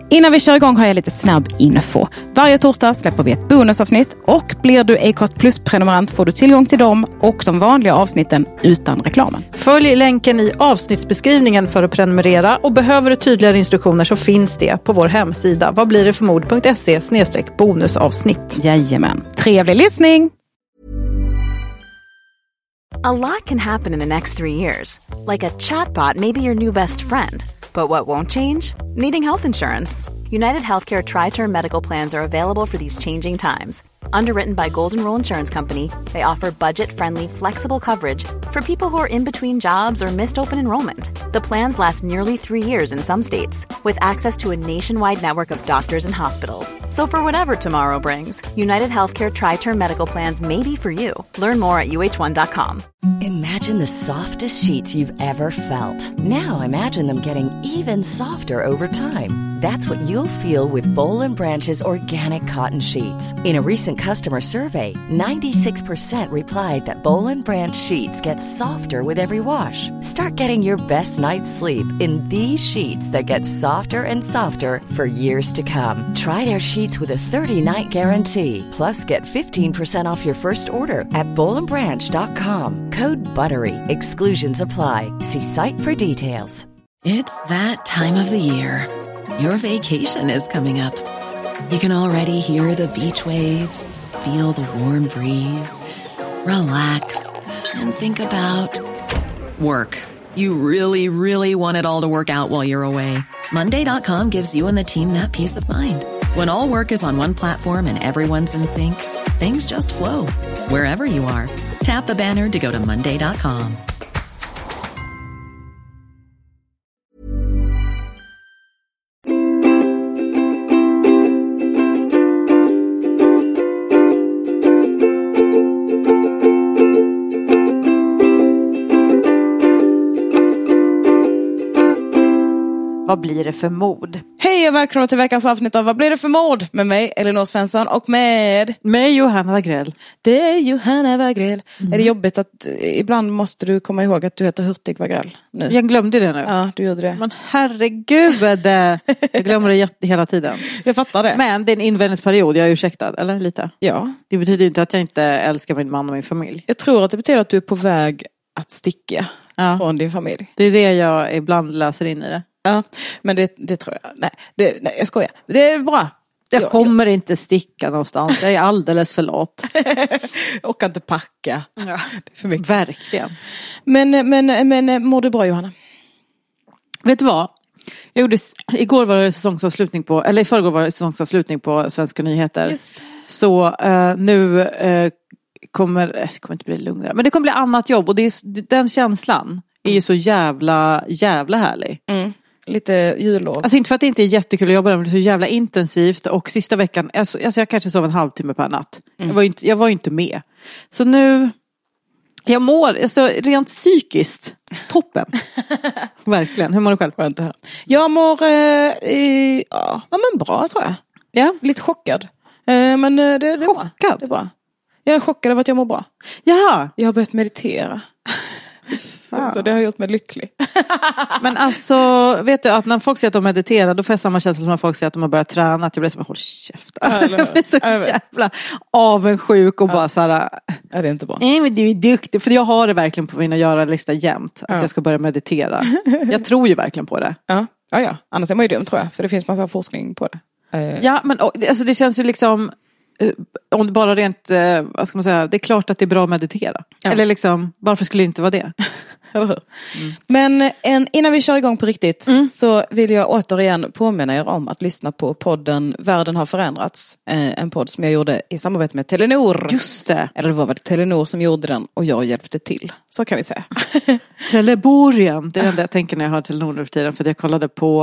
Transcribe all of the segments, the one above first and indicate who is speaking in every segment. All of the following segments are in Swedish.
Speaker 1: Innan vi kör igång har jag lite snabb info. Varje torsdag släpper vi ett bonusavsnitt och blir du Acast Plus-prenumerant får du tillgång till dem och de vanliga avsnitten utan reklamen.
Speaker 2: Följ länken i avsnittsbeskrivningen för att prenumerera och behöver du tydligare instruktioner så finns det på vår hemsida vadblirdetförmod.se/bonusavsnitt.
Speaker 1: Jajamän. Trevlig lyssning!
Speaker 3: A lot can happen in the next 3 years. Like a chatbot may be your new best friend. But what won't change? Needing health insurance. United Healthcare Tri-Term Medical Plans are available for these changing times. Underwritten by Golden Rule Insurance Company, they offer budget-friendly, flexible coverage for people who are in between jobs or missed open enrollment. The plans last nearly 3 years in some states, with access to a nationwide network of doctors and hospitals. So for whatever tomorrow brings, United Healthcare Tri-Term Medical Plans may be for you. Learn more at uh1.com.
Speaker 4: Imagine the softest sheets you've ever felt. Now imagine them getting even softer over time. That's what you'll feel with Boll & Branch's organic cotton sheets. In a recent customer survey, 96% replied that Boll & Branch sheets get softer with every wash. Start getting your best night's sleep in these sheets that get softer and softer for years to come. Try their sheets with a 30-night guarantee. Plus, get 15% off your first order at bollandbranch.com. Code BUTTERY. Exclusions apply. See site for details.
Speaker 5: It's that time of the year. Your vacation is coming up. You can already hear the beach waves, feel the warm breeze, relax, and think about work. You really, really want it all to work out while you're away. Monday.com gives you and the team that peace of mind. When all work is on one platform and everyone's in sync, things just flow. Wherever you are, tap the banner to go to Monday.com.
Speaker 2: Vad blir det för mod?
Speaker 1: Hej och välkomna till veckans avsnitt av Vad blir det för mord? Med mig, Elinor Svensson, och med
Speaker 2: Johanna Wagrell.
Speaker 1: Det är Johanna Wagrell. Är det jobbigt att ibland måste du komma ihåg att du heter Hurtig Wagrell nu?
Speaker 2: Jag glömde det nu.
Speaker 1: Ja, du gjorde det.
Speaker 2: Men herregud, jag glömmer det hela tiden.
Speaker 1: Jag fattar det.
Speaker 2: Men det är en invändningsperiod, jag är ursäktad, eller lite?
Speaker 1: Ja.
Speaker 2: Det betyder inte att jag inte älskar min man och min familj.
Speaker 1: Jag tror att det betyder att du är på väg att sticka från din familj.
Speaker 2: Det är det jag ibland läser in i det.
Speaker 1: Ja, men det tror jag. Nej, jag skojar. Det är bra.
Speaker 2: Jag kommer inte sticka någonstans. Jag är alldeles för lat.
Speaker 1: Och kan inte packa.
Speaker 2: Ja.
Speaker 1: Det är för mycket.
Speaker 2: Verkligen.
Speaker 1: Men mår du bra, Johanna?
Speaker 2: Vet du vad? Igår var det säsongsavslutning på, eller i förrgår var det säsongsavslutning på Svenska nyheter. Just. Så nu kommer det inte bli lugnare. Men det kommer bli annat jobb. Och den känslan är ju så jävla härlig. Mm.
Speaker 1: Lite jullov.
Speaker 2: Alltså inte för att det inte är jättekul att jobba där, men det är så jävla intensivt. Och sista veckan, alltså jag kanske sov en halvtimme per natt. Jag var ju inte med. Så nu, jag mår, alltså rent psykiskt, toppen. Verkligen. Hur mår du själv?
Speaker 1: Jag mår, men bra tror jag.
Speaker 2: Ja.
Speaker 1: Lite chockad. Men det är
Speaker 2: chockad?
Speaker 1: Bra. Det är bra. Jag är chockad över att jag mår bra.
Speaker 2: Jaha.
Speaker 1: Jag har börjat meditera. Så det har gjort mig lycklig.
Speaker 2: Men alltså, vet du att när folk säger att de mediterar, då får jag samma känsla som när folk säger att de har börjat träna. Att jag blir som, håll käft. Alltså, jag blir så jävla avundsjuk och bara så här.
Speaker 1: Är det inte bra?
Speaker 2: Nej, men du är duktig. För jag har det verkligen på min att göra-lista jämt. Att jag ska börja meditera. Jag tror ju verkligen på det.
Speaker 1: Ja. Annars är man ju dum, tror jag. För det finns massa forskning på det.
Speaker 2: Ja, men alltså, det känns ju liksom, om det bara rent, vad ska man säga, det är klart att det är bra att meditera. Ja. Eller liksom, varför skulle det inte vara det?
Speaker 1: Eller hur? Men innan vi kör igång på riktigt så vill jag återigen påminna er om att lyssna på podden Världen har förändrats. En podd som jag gjorde i samarbete med Telenor.
Speaker 2: Just det.
Speaker 1: Eller det var väl Telenor som gjorde den och jag hjälpte till. Så kan vi säga.
Speaker 2: Teleborien, det är det enda jag tänker när jag hör Telenor nu för tiden. För jag kollade på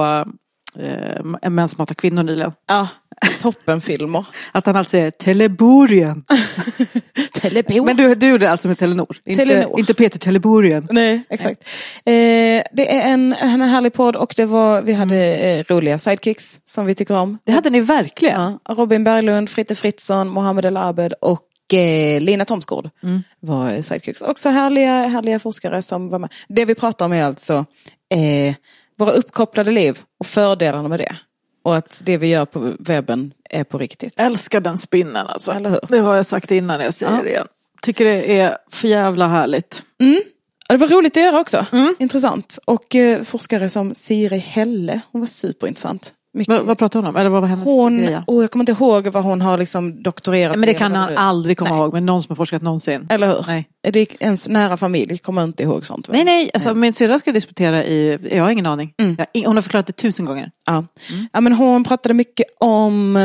Speaker 2: En män som hatar kvinnor nyligen.
Speaker 1: Ja, toppenfilmer.
Speaker 2: Att han alltså säger Teleborien.
Speaker 1: Telebor.
Speaker 2: Men du gjorde det alltså med Telenor. Inte Peter Teleborien.
Speaker 1: Nej, exakt. Det är en härlig podd och vi hade roliga sidekicks som vi tycker om.
Speaker 2: Det hade ni verkligen.
Speaker 1: Ja, Robin Berglund, Fritte Fritzson, Mohammed El Abed och Lina Thomsgård var sidekicks. Också härliga forskare som var med. Det vi pratar om är alltså våra uppkopplade liv och fördelarna med det. Och att det vi gör på webben är på riktigt.
Speaker 2: Älskar den spinnen alltså.
Speaker 1: Eller hur?
Speaker 2: Det har jag sagt innan, jag säger det igen. Tycker det är för jävla härligt.
Speaker 1: Och det var roligt att göra också. Intressant. Och forskare som Siri Helle, hon var superintressant.
Speaker 2: Vad pratar hon om? Eller vad var hennes greja?
Speaker 1: Jag kommer inte ihåg vad hon har liksom doktorerat.
Speaker 2: Men det kan han aldrig komma ihåg. Men någon som har forskat någonsin.
Speaker 1: Eller hur?
Speaker 2: Nej.
Speaker 1: Det är ens nära familj kommer inte ihåg sånt.
Speaker 2: Nej. Alltså, min syrra ska disputera i... Jag har ingen aning. Hon har förklarat det 1000 gånger.
Speaker 1: Ja. Ja, men hon pratade mycket om...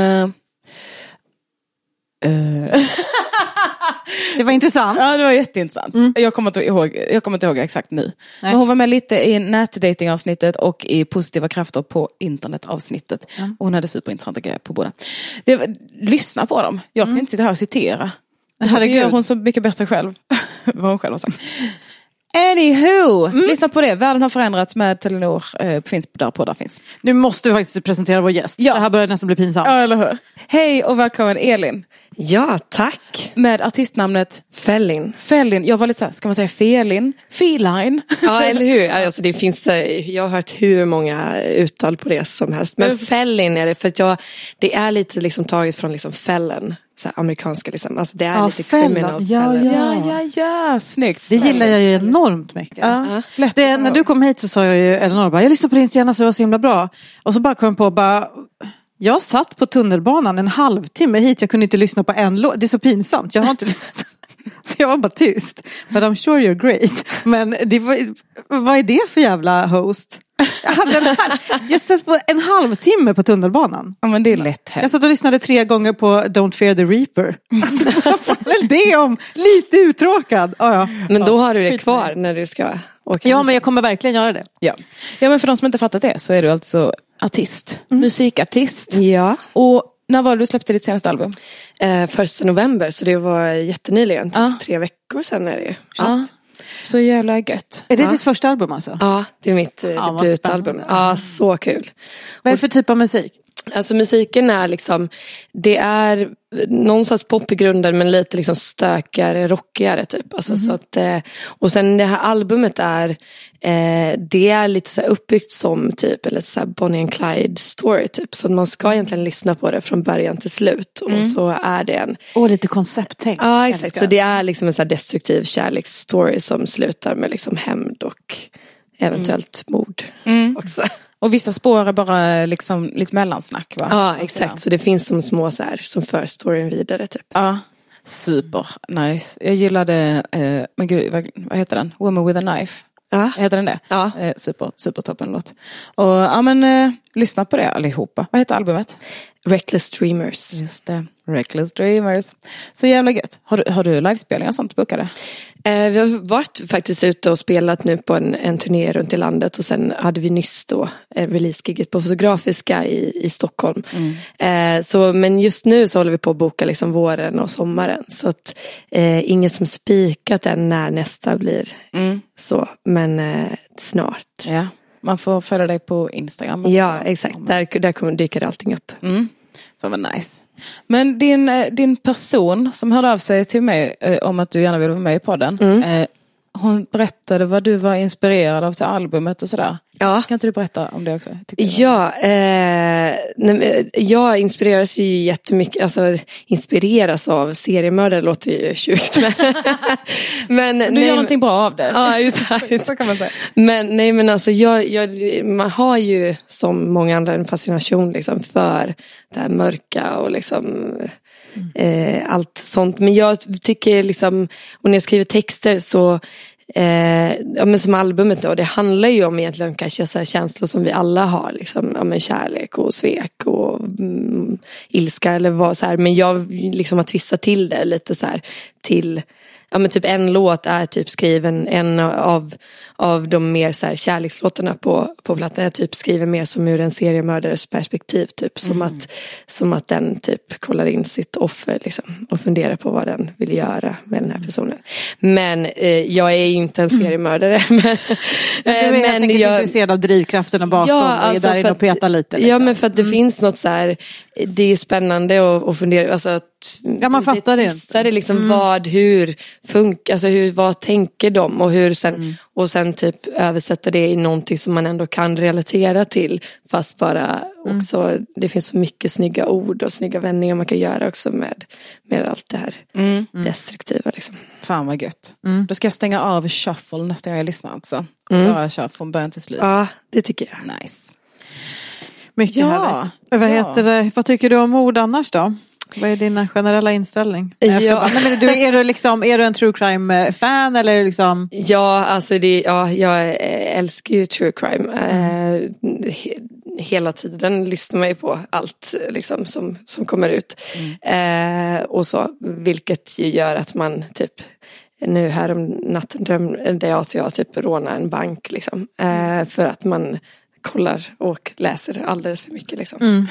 Speaker 2: Det var intressant.
Speaker 1: Ja, det var jätteintressant. Jag kommer inte ihåg exakt nu. Nej. Men hon var med lite i nätdatingavsnittet och i positiva krafter på internetavsnittet. Och hon hade superintressanta grejer på båda. Lyssna på dem. Jag kan inte sitta här och citera. Det gör hon så mycket bättre själv. Vad hon själv har sagt. Anywho, lyssna på det. Världen har förändrats med Telenor. Finns där poddar finns.
Speaker 2: Nu måste vi faktiskt presentera vår gäst.
Speaker 1: Ja.
Speaker 2: Det här börjar nästan bli pinsamt.
Speaker 1: Ja, eller hur? Hej och välkommen Elin.
Speaker 6: Ja, tack.
Speaker 1: Med artistnamnet
Speaker 6: Fellin.
Speaker 1: Jag var lite så här, ska man säga Felin? Feline?
Speaker 6: Ja, eller hur? Alltså, det finns, jag har hört hur många uttal på det som helst. Men Fellin är det, för att det är lite liksom taget från liksom Fällen. Så här, amerikanska liksom. Alltså det är lite criminal.
Speaker 1: Ja, snyggt.
Speaker 2: Det gillar jag ju enormt mycket.
Speaker 1: Ja.
Speaker 2: När du kom hit så sa jag ju, Elinor bara, jag lyssnade på din senaste, det var så himla bra. Och så bara kom jag på, jag satt på tunnelbanan en halvtimme hit, jag kunde inte lyssna på en låt. Det är så pinsamt, jag har inte lyssnat. Så jag var bara tyst. But I'm sure you're great. Men vad är det för jävla host? Jag satt på en halvtimme på tunnelbanan.
Speaker 1: Ja, men det är lätt här.
Speaker 2: Jag satt och lyssnade 3 gånger på Don't Fear the Reaper. Alltså, vad fan är det om? Lite uttråkad.
Speaker 6: Men då har du det kvar när du ska åka.
Speaker 2: Ja, men jag kommer verkligen göra det.
Speaker 1: Ja, men för de som inte fattat det så är du alltså artist. Musikartist.
Speaker 6: Ja.
Speaker 1: Och när var det du släppte ditt senaste album?
Speaker 6: 1 november, så det var jättenyligen. 3 veckor sedan är det ju.
Speaker 1: Så jävla gött.
Speaker 2: Är det ditt första album alltså?
Speaker 6: Ja, det är mitt debutalbum. Ja, så kul.
Speaker 2: Vad är det för typ av musik?
Speaker 6: Alltså musiken är liksom, det är någonstans pop i grunden men lite liksom stökigare, rockigare typ. Alltså, så att, och sen det här albumet är det är lite så här uppbyggt som typ eller så här Bonnie and Clyde story typ. Så man ska egentligen lyssna på det från början till slut. Och så är det en...
Speaker 2: lite koncepttänk.
Speaker 6: Ja, exakt. Så det är liksom en så här destruktiv kärleksstory som slutar med liksom hämnd och eventuellt mord också.
Speaker 1: Och vissa spår är bara liksom lite mellansnack, va?
Speaker 6: Ja, exakt. Så det finns som små så här, som för storyn vidare typ.
Speaker 1: Ja, super nice. Jag gillade, men gud, vad heter den? Woman with a Knife.
Speaker 6: Ja.
Speaker 1: Heter den det?
Speaker 6: Ja.
Speaker 1: Super toppen låt. Och lyssna på det allihopa. Vad heter albumet?
Speaker 6: Reckless Dreamers.
Speaker 1: Just det, Reckless Dreamers. Så jävla gött. Har du livespelningar och sånt bokade?
Speaker 6: Vi har varit faktiskt ute och spelat nu på en turné runt i landet. Och sen hade vi nyss då release-giget på Fotografiska i Stockholm. Men just nu så håller vi på att boka liksom våren och sommaren. Så att inget som spikat än när nästa blir så. Men snart.
Speaker 1: Ja, man får följa dig på Instagram.
Speaker 6: Ja, exakt. Där dyker allting upp.
Speaker 1: För vad nice. Men din person som hörde av sig till mig om att du gärna vill vara med i podden. Hon berättade vad du var inspirerad av till albumet och sådär.
Speaker 6: Ja.
Speaker 1: Kan inte du berätta om det också?
Speaker 6: Jag inspireras ju jättemycket, alltså inspireras av seriemördare låter ju sjukt. Men
Speaker 1: du gör någonting bra av det.
Speaker 6: Ja, exakt.
Speaker 1: Så kan man säga.
Speaker 6: Men alltså man har ju som många andra en fascination liksom för det här mörka och liksom allt sånt. Men jag tycker liksom, och när jag skriver texter så men som albumet då, det handlar ju om egentligen kanske så här känslor som vi alla har liksom, kärlek och svek och ilska eller vad så här, men jag liksom har twistat till det lite så här till typ en låt är typ skriven en av de mer så här kärlekslåtarna på plattan. Jag typ skriver mer som ur en seriemördares perspektiv typ som att den typ kollar in sitt offer liksom och funderar på vad den vill göra med den här personen. Men jag är ju inte en seriemördare. Men
Speaker 2: du är helt enkelt intresserad av drivkrafterna bakom och är där inne och petar lite. Liksom.
Speaker 6: Ja, men för att det finns något så här det är spännande att fundera, alltså att
Speaker 2: man fattar
Speaker 6: det liksom hur funkar, alltså vad tänker de och hur sen och sen typ översätta det i någonting som man ändå kan relatera till, fast bara också det finns så mycket snygga ord och snygga vändningar man kan göra också med allt det här destruktiva liksom.
Speaker 1: Fan vad gött. Då ska jag stänga av shuffle nästa gång jag lyssnar alltså. Och bara köra från början till slut.
Speaker 6: Ja, det tycker jag.
Speaker 1: Nice.
Speaker 2: Mycket härligt. Vad tycker du om ord annars då? Vad är din generella inställning? Är du en true crime fan eller liksom?
Speaker 6: Ja, alltså jag älskar ju true crime. Hela tiden lyssnar man ju på allt liksom som kommer ut. Och så, vilket ju gör att man typ nu här om natten drömde jag att jag typ rånar en bank liksom. För att man kollar och läser alldeles för mycket liksom.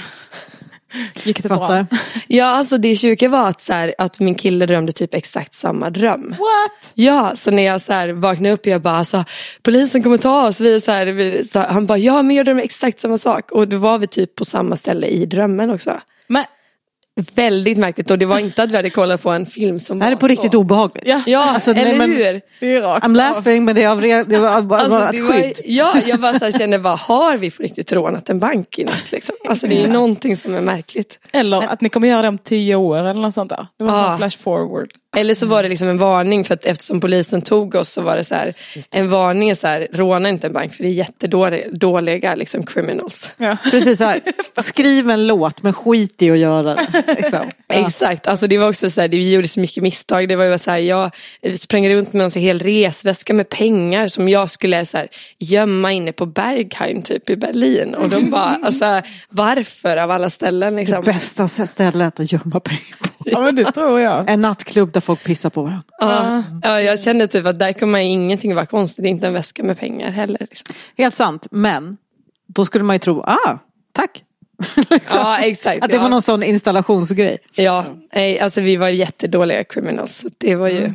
Speaker 1: Gick det bra?
Speaker 6: Ja, alltså det sjuka var att min kille drömde typ exakt samma dröm.
Speaker 1: What?
Speaker 6: Ja, så när jag vaknade upp och jag bara alltså, polisen kommer ta oss. Så han bara, ja men jag drömde exakt samma sak. Och då var vi typ på samma ställe i drömmen också. Men väldigt märkligt, och det var inte att vi hade kollat på en film som
Speaker 2: det här är på riktigt obehagligt.
Speaker 6: Ja, alltså, eller hur?
Speaker 1: Det är rakt.
Speaker 2: I'm laughing, men det var bara ett skydd.
Speaker 6: Jag bara kände, vad har vi på riktigt rånat en bank i natt liksom? Alltså det är någonting som är märkligt.
Speaker 1: Eller att ni kommer göra det om 10 år eller något sånt där. Det var en sån flash forward.
Speaker 6: Eller så var det liksom en varning, för att eftersom polisen tog oss så var det en varning råna inte en bank, för det är jättedåliga liksom criminals.
Speaker 2: Ja. Precis så här, skriv en låt men skit i att göra det. Liksom.
Speaker 6: Exakt, alltså det var också det gjorde så mycket misstag. Det var ju jag sprang runt med en hel resväska med pengar som jag skulle gömma inne på Berghain typ i Berlin, och de bara varför av alla ställen liksom.
Speaker 2: Det bästa stället att gömma pengar på.
Speaker 1: Ja, men det tror jag.
Speaker 2: En nattklubb där folk pissar på varandra.
Speaker 6: Ja, jag kände typ att där kommer ingenting vara konstigt. Det är inte en väska med pengar heller liksom.
Speaker 2: Helt sant, men då skulle man ju tro, tack.
Speaker 6: Liksom. Ja, exakt.
Speaker 2: Att det var någon sån installationsgrej.
Speaker 6: Ja, alltså vi var jättedåliga criminals. Det var ju,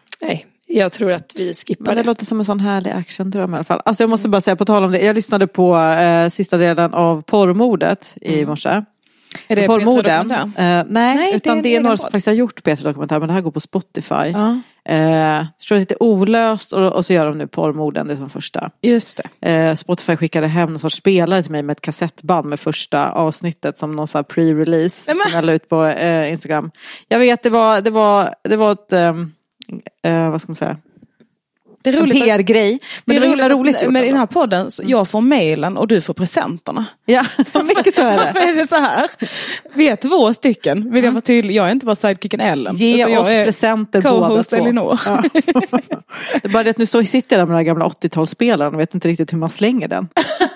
Speaker 6: jag tror att vi skippade.
Speaker 2: Men det låter som en sån härlig actiondröm i alla fall. Alltså jag måste bara säga, på tal om det, jag lyssnade på sista delen av Porrmordet i morse.
Speaker 1: Är det P3-dokumentär?
Speaker 2: Nej, utan det är några som faktiskt har gjort P3-dokumentär, men det här går på Spotify. Jag tror det är lite olöst, och så gör de nu Porrmorden, det som första.
Speaker 1: Just
Speaker 2: det. Spotify skickade hem någon sorts spelare till mig med ett kassettband med första avsnittet som någon sån här pre-release som jag la ut på Instagram. Jag vet, det var ett vad ska man säga?
Speaker 1: Det är roligt,
Speaker 2: en PR-grej. Men det är roligt
Speaker 1: men i den här podden, jag får mailen och du får presenterna.
Speaker 2: Ja, mycket så är det.
Speaker 1: Varför är det så här? Vi är 2 stycken, vill jag vara tydlig. Jag är inte bara sidekicken Ellen.
Speaker 2: Ge oss presenter båda två.
Speaker 1: Elinor.
Speaker 2: Ja. Det är bara det att nu sitter jag med den här gamla 80-talsspelaren och vet inte riktigt hur man slänger den.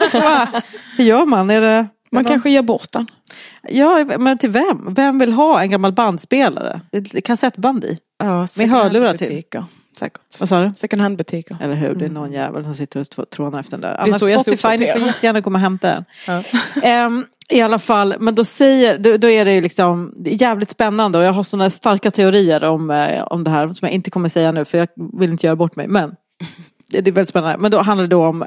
Speaker 2: Hur gör man?
Speaker 1: Man kanske ger bort den.
Speaker 2: Ja, men till vem? Vem vill ha en gammal bandspelare? Ett kassettband i.
Speaker 1: Ja,
Speaker 2: med hörlurar till.
Speaker 1: Säkert.
Speaker 2: Vad sa du?
Speaker 1: Second hand butiker.
Speaker 2: Eller hur, det är någon jävel som sitter och trånar efter den där.
Speaker 1: Annars
Speaker 2: Spotify, ni får jättegärna komma och hämta den. Ja. I alla fall, men då är det ju liksom, det är jävligt spännande, och jag har sådana starka teorier om det här som jag inte kommer säga nu, för jag vill inte göra bort mig, men det är väldigt spännande. Men då handlar det om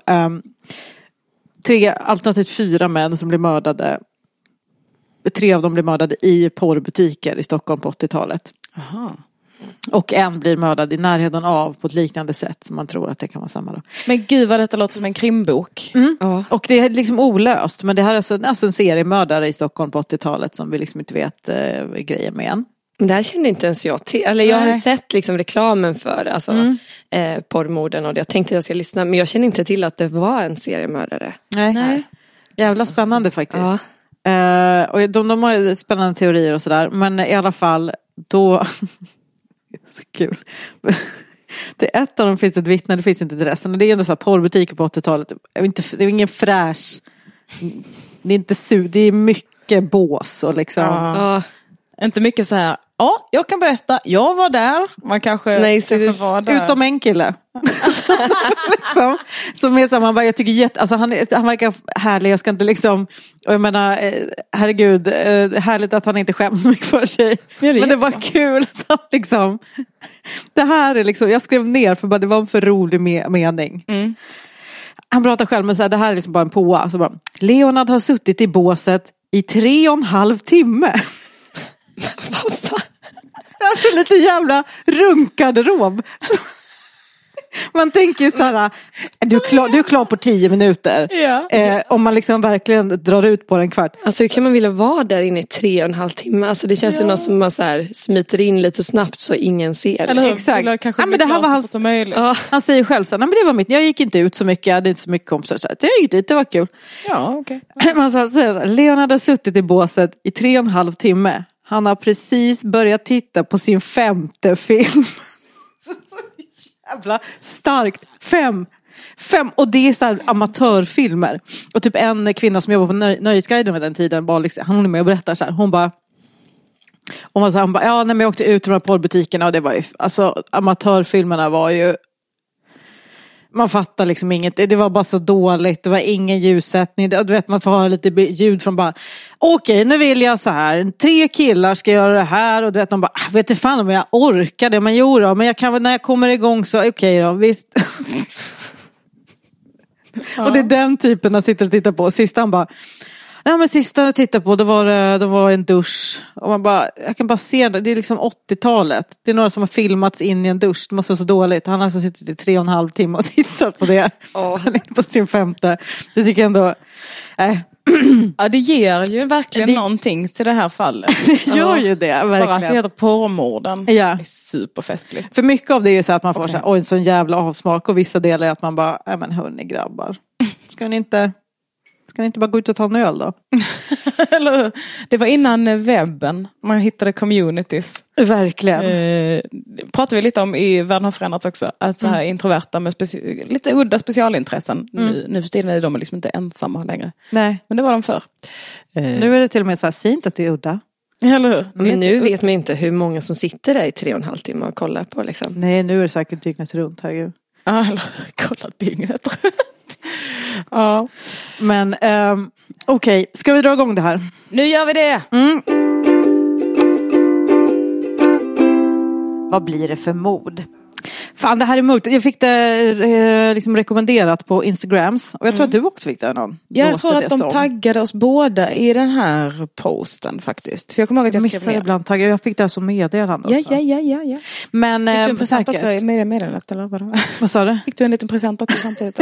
Speaker 2: 3 alternativt 4 män som blir mördade. 3 av dem blir mördade i porrbutiker i Stockholm på 80-talet.
Speaker 1: Aha.
Speaker 2: Och en blir mördad i närheten av på ett liknande sätt, som man tror att det kan vara samma då.
Speaker 1: Men gud vad detta låter som en krimbok.
Speaker 2: Och det är liksom olöst, men det här är alltså en seriemördare i Stockholm på 80-talet som vi liksom inte vet grejen med än.
Speaker 6: Men det här kände inte ens jag till. Eller jag har sett liksom reklamen för porrmorden, och jag tänkte att jag ska lyssna, men jag kände inte till att det var en seriemördare.
Speaker 2: Nej. Jävla spännande faktiskt. Och de har spännande teorier och sådär, men i alla fall då så kul. Det är ett av dem finns ett vittne, det finns inte till resten. Och det är ändå så här porrbutiker på 80-talet. Det är ingen fräsch. Det är inte det är mycket bås och liksom.
Speaker 1: Inte mycket så här. Ja, jag kan berätta. Jag var där. Man kanske var där.
Speaker 2: Utom en kille. liksom, som är så, man bara, jag tycker alltså han verkar härlig. Jag ska inte liksom, och jag menar, herregud, härligt att han inte skäms så mycket för sig. Men det var kul att han liksom, det här är liksom, jag skrev ner för bara det var en för rolig mening. Han pratar själv, men så här, det här är liksom bara en påa. Så bara, Leonard har suttit i båset i 3,5 timme. Alltså lite jävla runkgarderob. Man tänker så här, du är klar på 10 minuter.
Speaker 6: Ja.
Speaker 2: Om man liksom verkligen drar ut på en kvart.
Speaker 6: Alltså hur kan man vilja vara där inne i 3,5 timmar? Alltså det känns ju något som man så här smiter in lite snabbt så ingen ser.
Speaker 1: Eller hur?
Speaker 2: Exakt.
Speaker 1: Kanske
Speaker 2: Men det här var hans, han säger själv så här, men det var mitt. Jag gick inte ut så mycket, jag hade inte så mycket kompisar. Så jag gick dit, det var kul.
Speaker 1: Ja, okej.
Speaker 2: Man säger, Leon hade suttit i båset i 3,5 timme. Han har precis börjat titta på sin 5:e film. Så jävla starkt. 5. Och det är så här amatörfilmer. Och typ en kvinna som jobbar på Nöjesguiden med den tiden var liksom, han är med och berättar så här. Hon bara, ja, när jag åkte ut till de här porrbutikerna och det var ju, alltså amatörfilmerna var ju, man fattar liksom inget, det var bara så dåligt, det var ingen ljussättning, du vet, man får höra lite ljud från bara, okej, nu vill jag så här, 3 killar ska göra det här, och du vet, de bara, vet du fan om jag orkar det, men jo då, men jag kan väl när jag kommer igång så, okej då, visst. Ja. Och det är den typen att sitta och titta på, sista han bara, nej men sista jag tittade på, det var en dusch. Och man bara, jag kan bara se det. Det är liksom 80-talet. Det är några som har filmats in i en dusch. Det måste vara så dåligt. Han har alltså suttit i 3,5 timmar och tittat på det. Han är på sin 5:e. Det tycker jag ändå.
Speaker 1: Ja, det ger ju verkligen någonting till det här fallet.
Speaker 2: Det gör ju det, verkligen.
Speaker 1: Bara att det heter porrmorden.
Speaker 2: Ja.
Speaker 1: Det är superfestligt.
Speaker 2: För mycket av det är ju så att man får så här, en sån jävla avsmak. Och vissa delar är att man bara, nej men hörni grabbar. Ska ni inte bara gå ut och ta en öl då?
Speaker 1: Eller, det var innan webben. Man hittade communities.
Speaker 2: Verkligen.
Speaker 1: Pratar vi lite om i Världen har förändrats också. Att så här introverta med lite udda specialintressen. Nu för tiden är de liksom inte ensamma längre.
Speaker 2: Nej.
Speaker 1: Men det var de förr.
Speaker 2: Nu är det till och med så här, säg inte att det är udda.
Speaker 1: Eller hur?
Speaker 6: Men nu vet man inte hur många som sitter där i 3,5 timmar och kollar på liksom.
Speaker 2: Nej, nu är det säkert dygnet runt, herregud.
Speaker 1: Ja, eller kolla dygnet runt. Ja.
Speaker 2: Men okej, ska vi dra igång det här?
Speaker 1: Nu gör vi det!
Speaker 2: Vad blir det för mord? Fan, det här är mörkt. Jag fick det liksom rekommenderat på Instagrams. Och jag tror att du också fick det någon.
Speaker 1: Jag tror att de taggade oss båda i den här posten faktiskt. För jag kommer ihåg att jag skrev
Speaker 2: ibland tagga. Jag fick det som meddelande också.
Speaker 1: Ja.
Speaker 2: Men
Speaker 1: fick du en present också i meddelandet eller vad?
Speaker 2: Vad sa du?
Speaker 1: Fick du en liten present också samtidigt?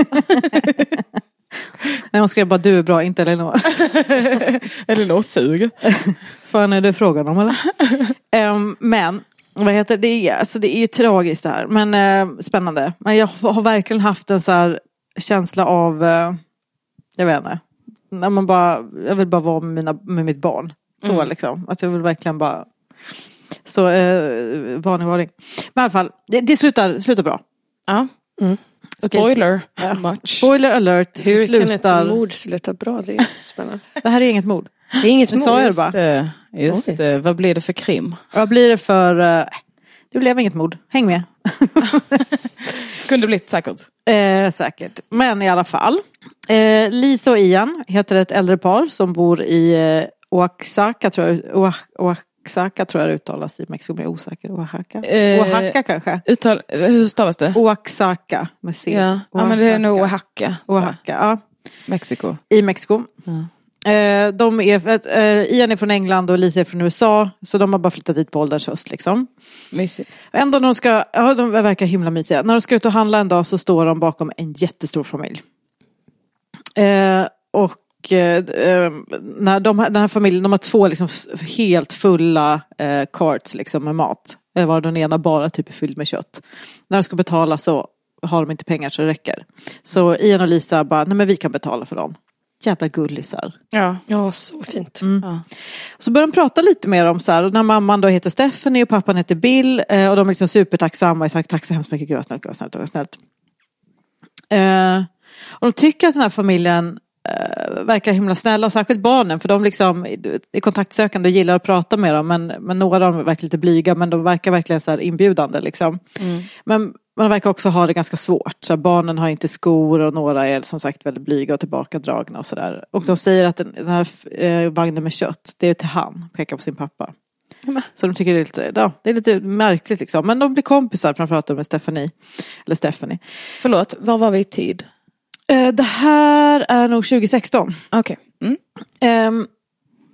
Speaker 2: Nej, hon skrev bara du är bra, inte Elinor.
Speaker 1: Elinor suger.
Speaker 2: Fan är det frågan om eller? Men vad heter det? Alltså det är ju tragiskt det här. Men spännande. Men jag har verkligen haft en så här känsla av jag vet inte. När man bara, jag vill bara vara med mitt barn. Så liksom. Att jag vill verkligen bara så varning. Men i alla fall, det slutar bra.
Speaker 1: Ja. Spoiler much.
Speaker 2: Spoiler alert.
Speaker 6: Hur kan ett mord sluta bra? Det är spännande.
Speaker 2: Det här är inget mord.
Speaker 6: Det är inget mord.
Speaker 1: Just det. Vad blir det för krim?
Speaker 2: Vad blir det för... det blev inget mord. Häng med.
Speaker 1: Kunde blivit säkert.
Speaker 2: Säkert. Men i alla fall. Lisa och Ian heter ett äldre par som bor i Oaxaca tror jag det uttalas i Mexiko, men jag är osäker. Oaxaca kanske.
Speaker 1: Hur stavas det?
Speaker 2: Oaxaca med C.
Speaker 1: Ja, men det är nog Oaxaca.
Speaker 2: Ja.
Speaker 1: Mexiko.
Speaker 2: I Mexiko. Ja. Ian är från England och Lisa är från USA. Så de har bara flyttat dit på ålderns höst liksom.
Speaker 1: Mysigt.
Speaker 2: Ändå de verkar himla mysiga. När de ska ut och handla en dag så står de bakom en jättestor familj. När den här familjen, de har 2 liksom helt fulla carts liksom med mat. Var den ena bara typ fylld med kött. När de ska betala så har de inte pengar så det räcker. Så Ian och Lisa bara, nej men vi kan betala för dem. Jävla gullisar.
Speaker 6: Ja, så fint.
Speaker 2: Ja. Så börjar de prata lite mer om så här, och när mamman då heter Stephanie och pappan heter Bill och de är liksom supertacksamma och sagt tack så hemskt mycket, gud vad snällt. Och de tycker att den här familjen verkar himla snälla, särskilt barnen, för de liksom är kontaktsökande och gillar att prata med dem, men några av dem verkar lite blyga, men de verkar verkligen så här inbjudande liksom. Men man verkar också ha det ganska svårt, så barnen har inte skor och några är som sagt väldigt blyga och tillbakadragna och sådär. Och de säger att den här vagnen med kött, det är till han, pekar på sin pappa. Så de tycker det är lite märkligt liksom, men de blir kompisar framförallt med Stephanie.
Speaker 1: Förlåt, var var vi i tid?
Speaker 2: Det här är nog 2016.
Speaker 1: Okej.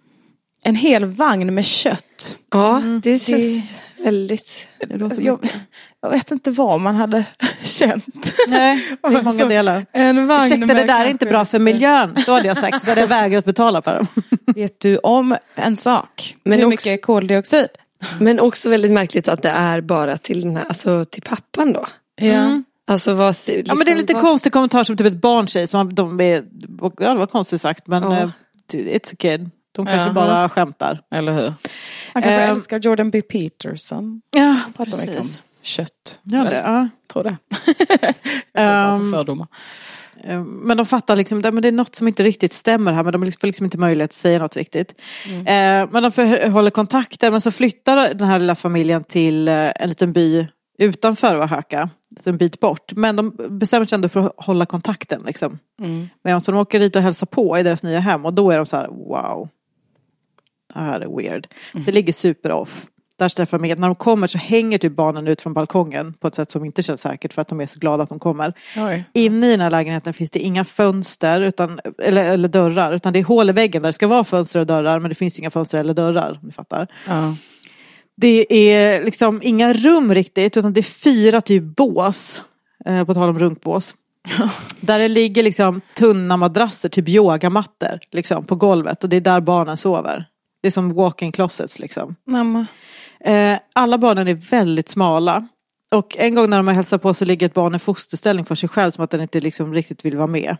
Speaker 1: En hel vagn med kött.
Speaker 6: Ja, det känns väldigt...
Speaker 1: Jag vet inte vad man hade känt.
Speaker 2: Nej, det är många delar.
Speaker 1: En vagn.
Speaker 2: Ursäkta, det där är inte bra för miljön. Så hade jag sagt. Så hade jag vägrat betala för dem.
Speaker 1: Vet du om en sak?
Speaker 6: Men
Speaker 1: hur
Speaker 6: också,
Speaker 1: mycket koldioxid?
Speaker 6: Men också väldigt märkligt att det är bara till den här, alltså till pappan då.
Speaker 1: Ja.
Speaker 6: Alltså vad... Liksom,
Speaker 2: ja, men det är lite konstig kommentar som typ ett barntjej. Som det var konstigt sagt. Men it's a kid. De kanske bara skämtar.
Speaker 1: Eller hur? Han kanske älskar Jordan B. Peterson.
Speaker 2: Ja,
Speaker 1: han pratar mycket om kött.
Speaker 2: Ja, det. Ja.
Speaker 1: Tror det. Jag på fördomar.
Speaker 2: Men de fattar liksom, men det är något som inte riktigt stämmer här. Men de får liksom inte möjlighet att säga något riktigt. Men de håller kontakten. Men så flyttar den här lilla familjen till en liten by utanför Oaxaca. En bit bort. Men de bestämmer sig ändå för att hålla kontakten. Liksom. Men så de åker dit och hälsar på i deras nya hem. Och då är de så här, wow. Det här är weird. Det ligger super off. Där står familjen. När de kommer så hänger typ barnen ut från balkongen. På ett sätt som inte känns säkert. För att de är så glada att de kommer.
Speaker 1: Oj.
Speaker 2: Inne i den här lägenheten finns det inga fönster. Eller dörrar. Utan det är hål i väggen där det ska vara fönster och dörrar. Men det finns inga fönster eller dörrar. Om ni fattar.
Speaker 1: Ja.
Speaker 2: Det är liksom inga rum riktigt. Utan det är 4 typ bås. På tal om runkbås. Där det ligger liksom tunna madrasser. Typ yogamattor. Liksom på golvet. Och det är där barnen sover. Det är som walk-in closets liksom.
Speaker 1: Mamma.
Speaker 2: Alla barnen är väldigt smala. Och en gång när de har hälsat på så ligger ett barn i fosterställning för sig själv. Som att den inte liksom riktigt vill vara med.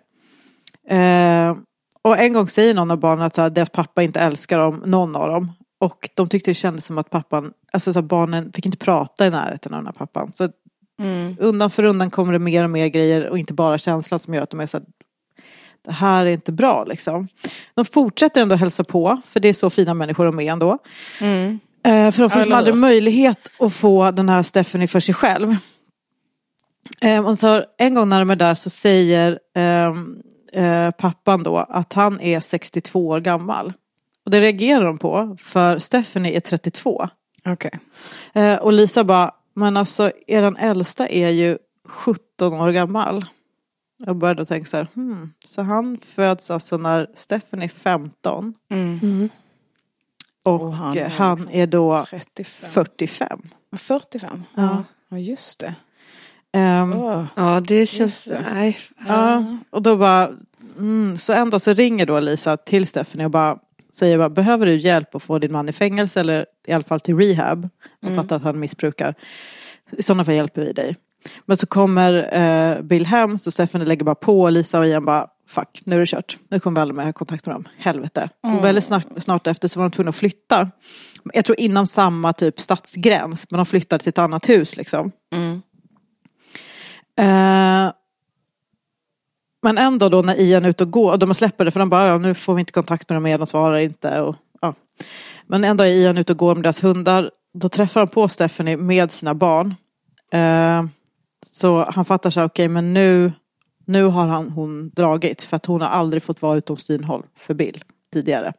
Speaker 2: Och en gång säger någon av barnen att deras pappa inte älskar dem, någon av dem. Och de tyckte det kändes som att pappan, alltså så barnen fick inte prata i närheten av den här pappan. Så undan för undan kommer det mer och mer grejer och inte bara känslan som gör att de är så här, det här är inte bra liksom. De fortsätter ändå hälsa på, för det är så fina människor de är ändå. För de får aldrig möjlighet att få den här Stephanie för sig själv. Och så en gång när de är där så säger pappan då att han är 62 år gammal. Och det reagerar de på, för Stephanie är 32.
Speaker 1: Okej.
Speaker 2: Och Lisa bara, men alltså eran äldsta är ju 17 år gammal. Jag började tänka så här, så han föds alltså när Stephanie är 15. Och han är då
Speaker 1: 35.
Speaker 2: 45.
Speaker 1: 45? Ja, just det.
Speaker 6: Ja, det känns det. Nej.
Speaker 2: Ja, och då bara, så ändå så ringer då Lisa till Stephanie och bara säger bara, behöver du hjälp att få din man i fängelse eller i alla fall till rehab? Jag fattar att han missbrukar. I sådana fall hjälper vi dig. Men så kommer Bill hem, så Stephanie lägger bara på och Lisa och Ian bara, fuck, nu är det kört. Nu kommer vi aldrig mer ha kontakt med dem. Helvete. Och väldigt snart efter så var de tvungna att flytta. Jag tror inom samma typ stadsgräns, men de flyttade till ett annat hus liksom. Men ändå då när Ian är ute och går, och de släpper det för de bara, nu får vi inte kontakt med dem mer, de svarar inte. Och, men ändå är Ian ute och går med deras hundar. Då träffar de på Stephanie med sina barn. Så han fattar sig, okej, men nu har hon dragit. För att hon har aldrig fått vara utom synhåll för Bill tidigare.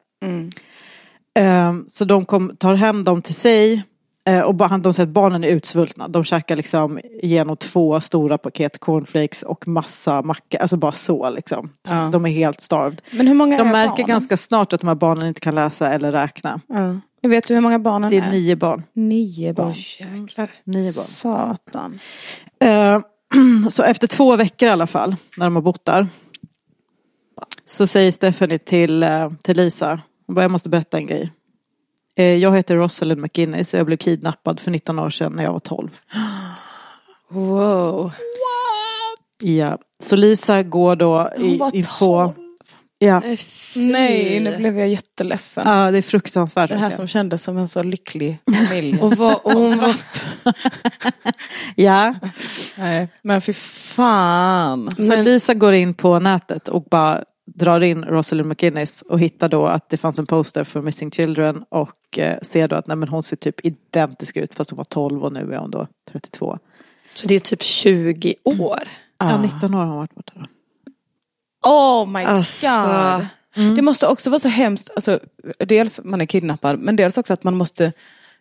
Speaker 2: Så de tar hem dem till sig. Och de säger att barnen är utsvultna. De käkar liksom igenom 2 stora paket cornflakes och massa mackor. Alltså bara så liksom. Ja. De är helt starved.
Speaker 1: Men hur många
Speaker 2: de
Speaker 1: är
Speaker 2: märker
Speaker 1: barnen?
Speaker 2: Ganska snart att de här barnen inte kan läsa eller räkna.
Speaker 1: Jag vet du hur många barnen är?
Speaker 2: Det är 9 barn.
Speaker 1: 9 barn.
Speaker 6: Jäklar.
Speaker 2: 9 barn.
Speaker 1: Satan.
Speaker 2: Så efter 2 veckor i alla fall, när de har bott där, så säger Stephanie till Lisa, jag måste berätta en grej. Jag heter Rosalind McInnes och jag blev kidnappad för 19 år sedan när jag var 12.
Speaker 6: Wow.
Speaker 1: What?
Speaker 2: Ja, så Lisa går då in på... Ja.
Speaker 1: Nej, nu blev jag jätteledsen.
Speaker 2: Ja, det är fruktansvärt.
Speaker 1: Det här som kändes som en så lycklig familj.
Speaker 6: och hon var...
Speaker 2: Ja.
Speaker 1: Nej, men fy fan.
Speaker 2: Så Lisa går in på nätet och bara drar in Rosalind McInnes och hittar då att det fanns en poster för Missing Children och ser då att hon ser typ identisk ut fast hon var 12 och nu är hon då 32.
Speaker 6: Så det är typ 20 år?
Speaker 2: Ja, 19 år har hon varit borta då.
Speaker 1: Oh my god. Det måste också vara så hemskt. Alltså, dels man är kidnappad, men dels också att man måste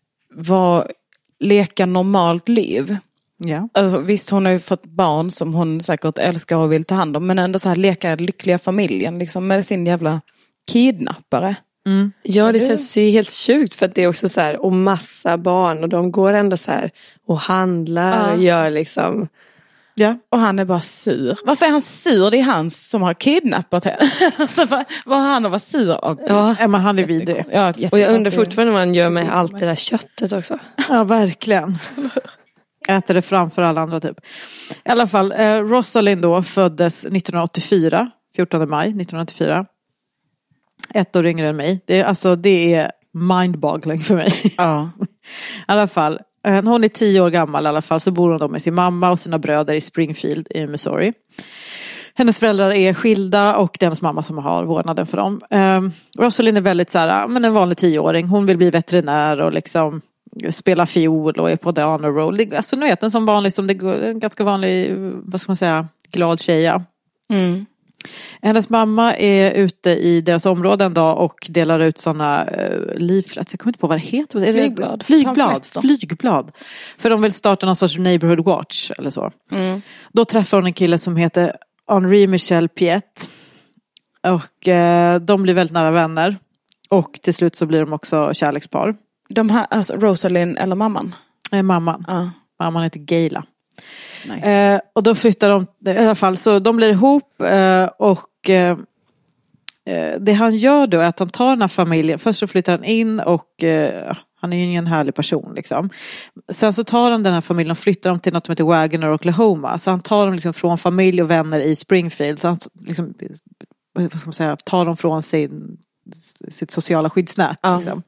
Speaker 1: leka normalt liv.
Speaker 2: Ja.
Speaker 1: Alltså, visst, hon har ju fått barn som hon säkert älskar och vill ta hand om, men ändå så här leka lyckliga familjen liksom, med sin jävla kidnappare.
Speaker 6: Ja, det känns ju helt sjukt för att det är också så här, och massa barn och de går ändå så här och handlar och gör liksom.
Speaker 1: Ja. Och han är bara sur. Varför är han sur? Det är han som har kidnappat henne. Alltså, vad har han att vara sur av?
Speaker 2: Ja, men han är vidrig.
Speaker 1: Ja,
Speaker 6: och jag undrar fortfarande vad han gör med allt det där köttet också.
Speaker 2: Ja, verkligen. Äter det framför alla andra typ. I alla fall, Rosalind då föddes 1984. 14 maj 1984. 1 år yngre än mig. Det är mind-boggling för mig.
Speaker 1: Ja.
Speaker 2: I alla fall. Hon är 10 år gammal i alla fall. Så bor hon då med sin mamma och sina bröder i Springfield i Missouri. Hennes föräldrar är skilda och det är hennes mamma som har vårdnaden för dem. Rosalind är väldigt så här, men en vanlig 10-åring. Hon vill bli veterinär och liksom spela fiol och är på the honor roll. Alltså nu vet en som vanlig, som det går, en ganska vanlig, vad ska man säga, glad tjeja. Mm. Hennes mamma är ute i deras område en dag och delar ut sådana leaflets. Jag kommer inte på vad det heter. Flygblad. För de vill starta någon sorts neighborhood watch eller så. Mm. Då träffar hon en kille som heter Henri Michel Piet. Och de blir väldigt nära vänner. Och till slut så blir de också kärlekspar.
Speaker 1: De här, alltså Rosalind eller mamman?
Speaker 2: Mamman. Mamman heter Gayla. Nice. Och då flyttar de i alla fall, så de blir ihop och det han gör då är att han tar den här familjen, först så flyttar han in och han är ju ingen härlig person liksom. Sen så tar han den här familjen och flyttar dem till något som heter Wagoner, Oklahoma. Så han tar dem liksom från familj och vänner i Springfield, så han liksom, vad ska man säga, tar dem från sitt sociala skyddsnät liksom.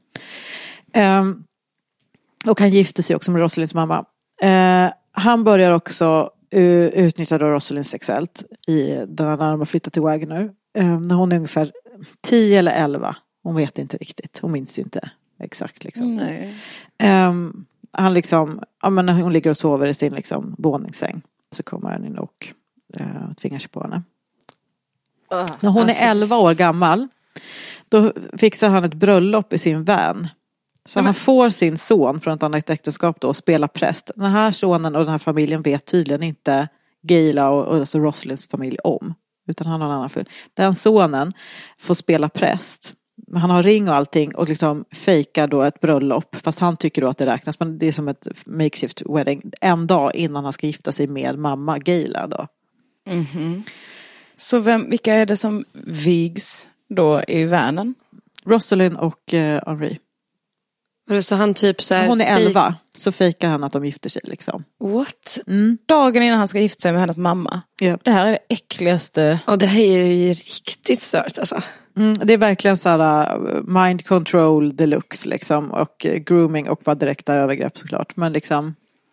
Speaker 2: Och han gifter sig också med Rosalinds mamma. Han börjar också utnyttja då Rosalind sexuellt när de har flyttat till Wagoner. När hon är ungefär 10 eller 11. Hon vet inte riktigt. Hon minns ju inte exakt liksom.
Speaker 1: Nej.
Speaker 2: Han liksom, när hon ligger och sover i sin liksom våningssäng, så kommer han in och tvingar sig på henne. När hon är 11 år gammal, då fixar han ett bröllop i sin van. Så han får sin son från ett annat äktenskap då och spelar präst. Den här sonen och den här familjen vet tydligen inte Gayla och alltså Rosalinds familj om. Utan han har en annan familj. Den sonen får spela präst. Han har ring och allting och liksom fejkar då ett bröllop. Fast han tycker då att det räknas. Men det är som ett makeshift wedding. En dag innan han ska gifta sig med mamma Gayla då.
Speaker 1: Mm-hmm. Så vilka är det som vigs då i världen?
Speaker 2: Rosalind och Henri.
Speaker 6: Så han typ så här,
Speaker 2: hon är 11, så fejkar han att de gifter sig liksom.
Speaker 6: What?
Speaker 1: Dagen innan han ska gifta sig med hennes mamma.
Speaker 2: Yep.
Speaker 1: Det här är det äckligaste.
Speaker 6: Och det här är ju riktigt stört alltså.
Speaker 2: Det är verkligen så här mind control deluxe liksom. Och grooming och bara direkta övergrepp såklart. Men liksom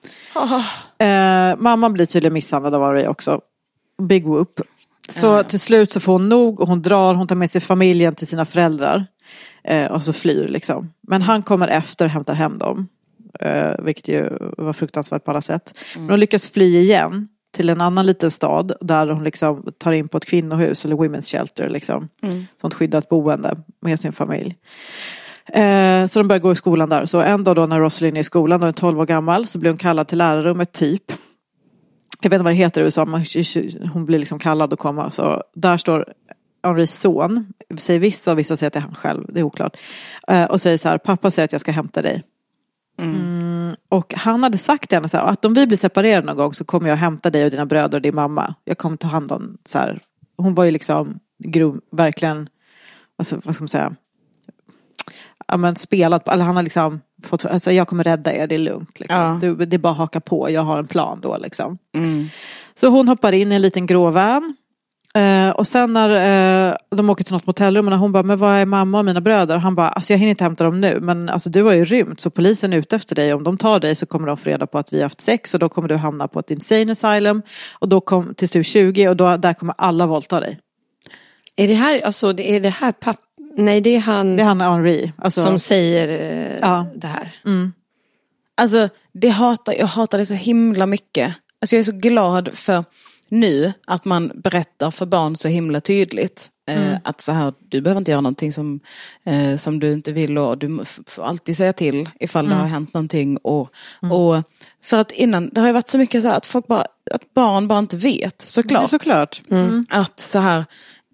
Speaker 2: mamman blir tydligen misshandlad av Henri också. Big whoop. Så till slut så får hon nog och hon tar med sig familjen till sina föräldrar. Och så flyr liksom. Men han kommer efter och hämtar hem dem. Vilket ju var fruktansvärt på alla sätt. Men hon lyckas fly igen till en annan liten stad. Där hon liksom tar in på ett kvinnohus eller women's shelter liksom. Sånt skyddat boende med sin familj. Så de börjar gå i skolan där. Så en dag då när Rosalind är i skolan och är 12 år gammal, så blir hon kallad till lärarrummet typ. Jag vet inte vad det heter i USA. Hon blir liksom kallad att komma. Så där står Henris son, säger vissa och vissa säger att det är han själv, det är oklart. Och säger så här: pappa säger att jag ska hämta dig. Och han hade sagt till henne så här, att om vi blir separerade någon gång så kommer jag hämta dig och dina bröder och din mamma. Jag kommer ta hand om så här. Hon var ju liksom verkligen, alltså, vad ska man säga, spelat på, eller han har liksom fått, alltså jag kommer rädda er, det är lugnt liksom. Det är bara haka på, jag har en plan då liksom. Så hon hoppar in i en liten grå van. Och sen när de åker till något motellrum och hon bara, men vad är mamma och mina bröder? Han bara, alltså jag hinner inte hämta dem nu, men alltså du har ju rymt, så polisen är ute efter dig. Om de tar dig så kommer de få reda på att vi har haft sex, och då kommer du hamna på ett insane asylum, och då kommer tills du är 20 och då, där kommer alla våldta dig.
Speaker 6: Är det här, alltså är det här nej, det är han
Speaker 2: Henri alltså,
Speaker 6: som säger det här.
Speaker 1: Alltså jag hatar det så himla mycket. Alltså jag är så glad för nu att man berättar för barn så himla tydligt att så här, du behöver inte göra någonting som du inte vill, och du får alltid säga till ifall det har hänt någonting, och för att innan det har ju varit så mycket så här att folk bara, att barn bara inte vet, såklart.
Speaker 2: Såklart.
Speaker 1: Att så här,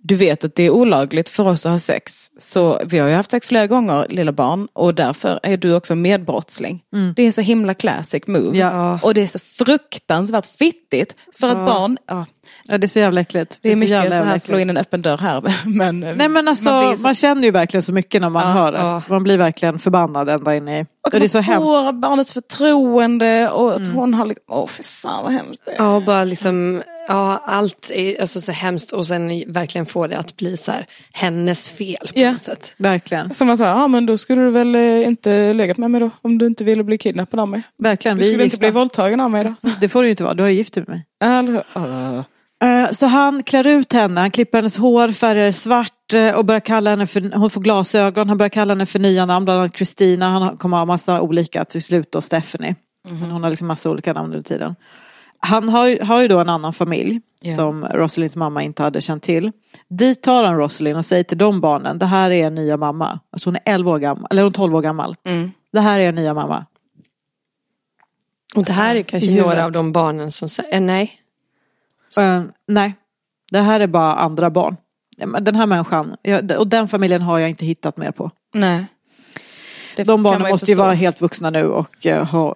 Speaker 1: du vet att det är olagligt för oss att ha sex. Så vi har ju haft sex flera gånger, lilla barn. Och därför är du också medbrottsling. Det är en så himla classic move.
Speaker 2: Ja.
Speaker 1: Och det är så fruktansvärt fittigt. För ett barn...
Speaker 2: Ja, det är så jävla äckligt.
Speaker 1: Det är mycket så här slå in en öppen dörr här. Men,
Speaker 2: nej, men alltså, man känner ju verkligen så mycket när man hör det. Man blir verkligen förbannad ända in i...
Speaker 1: Och
Speaker 2: det är så hemskt.
Speaker 1: får barnets förtroende och att hon har liksom... fy fan vad hemskt det är.
Speaker 6: Ja, bara liksom... Ja, allt är alltså så hemskt och sen verkligen få det att bli så här hennes fel på något sätt.
Speaker 2: Verkligen.
Speaker 1: Som man sa, men då skulle du väl inte legat med mig då om du inte ville bli kidnappad av mig.
Speaker 2: Verkligen.
Speaker 1: Du skulle inte bli våldtagen av mig då.
Speaker 2: Det får du inte vara, du har ju gift med mig.
Speaker 1: Eller,
Speaker 2: så han klär ut henne, han klipper hennes hår, färger svart och börjar kalla henne för, hon får glasögon, han börjar kalla henne för nya namn, bland annat Christina, han kommer ha massa olika till slut och Stephanie. Hon har liksom massa olika namn under tiden. Han har ju då en annan familj som Rosalynds mamma inte hade känt till. Dit tar han Rosalind och säger till de barnen, det här är en nya mamma. Alltså hon är 11 år gammal, eller hon är 12 år gammal. Det här är en nya mamma.
Speaker 6: Och det här är kanske några av de barnen som säger nej.
Speaker 2: Nej, det här är bara andra barn. Den här människan, och den familjen har jag inte hittat mer på.
Speaker 1: nej.
Speaker 2: De barnen måste ju vara helt vuxna nu och ha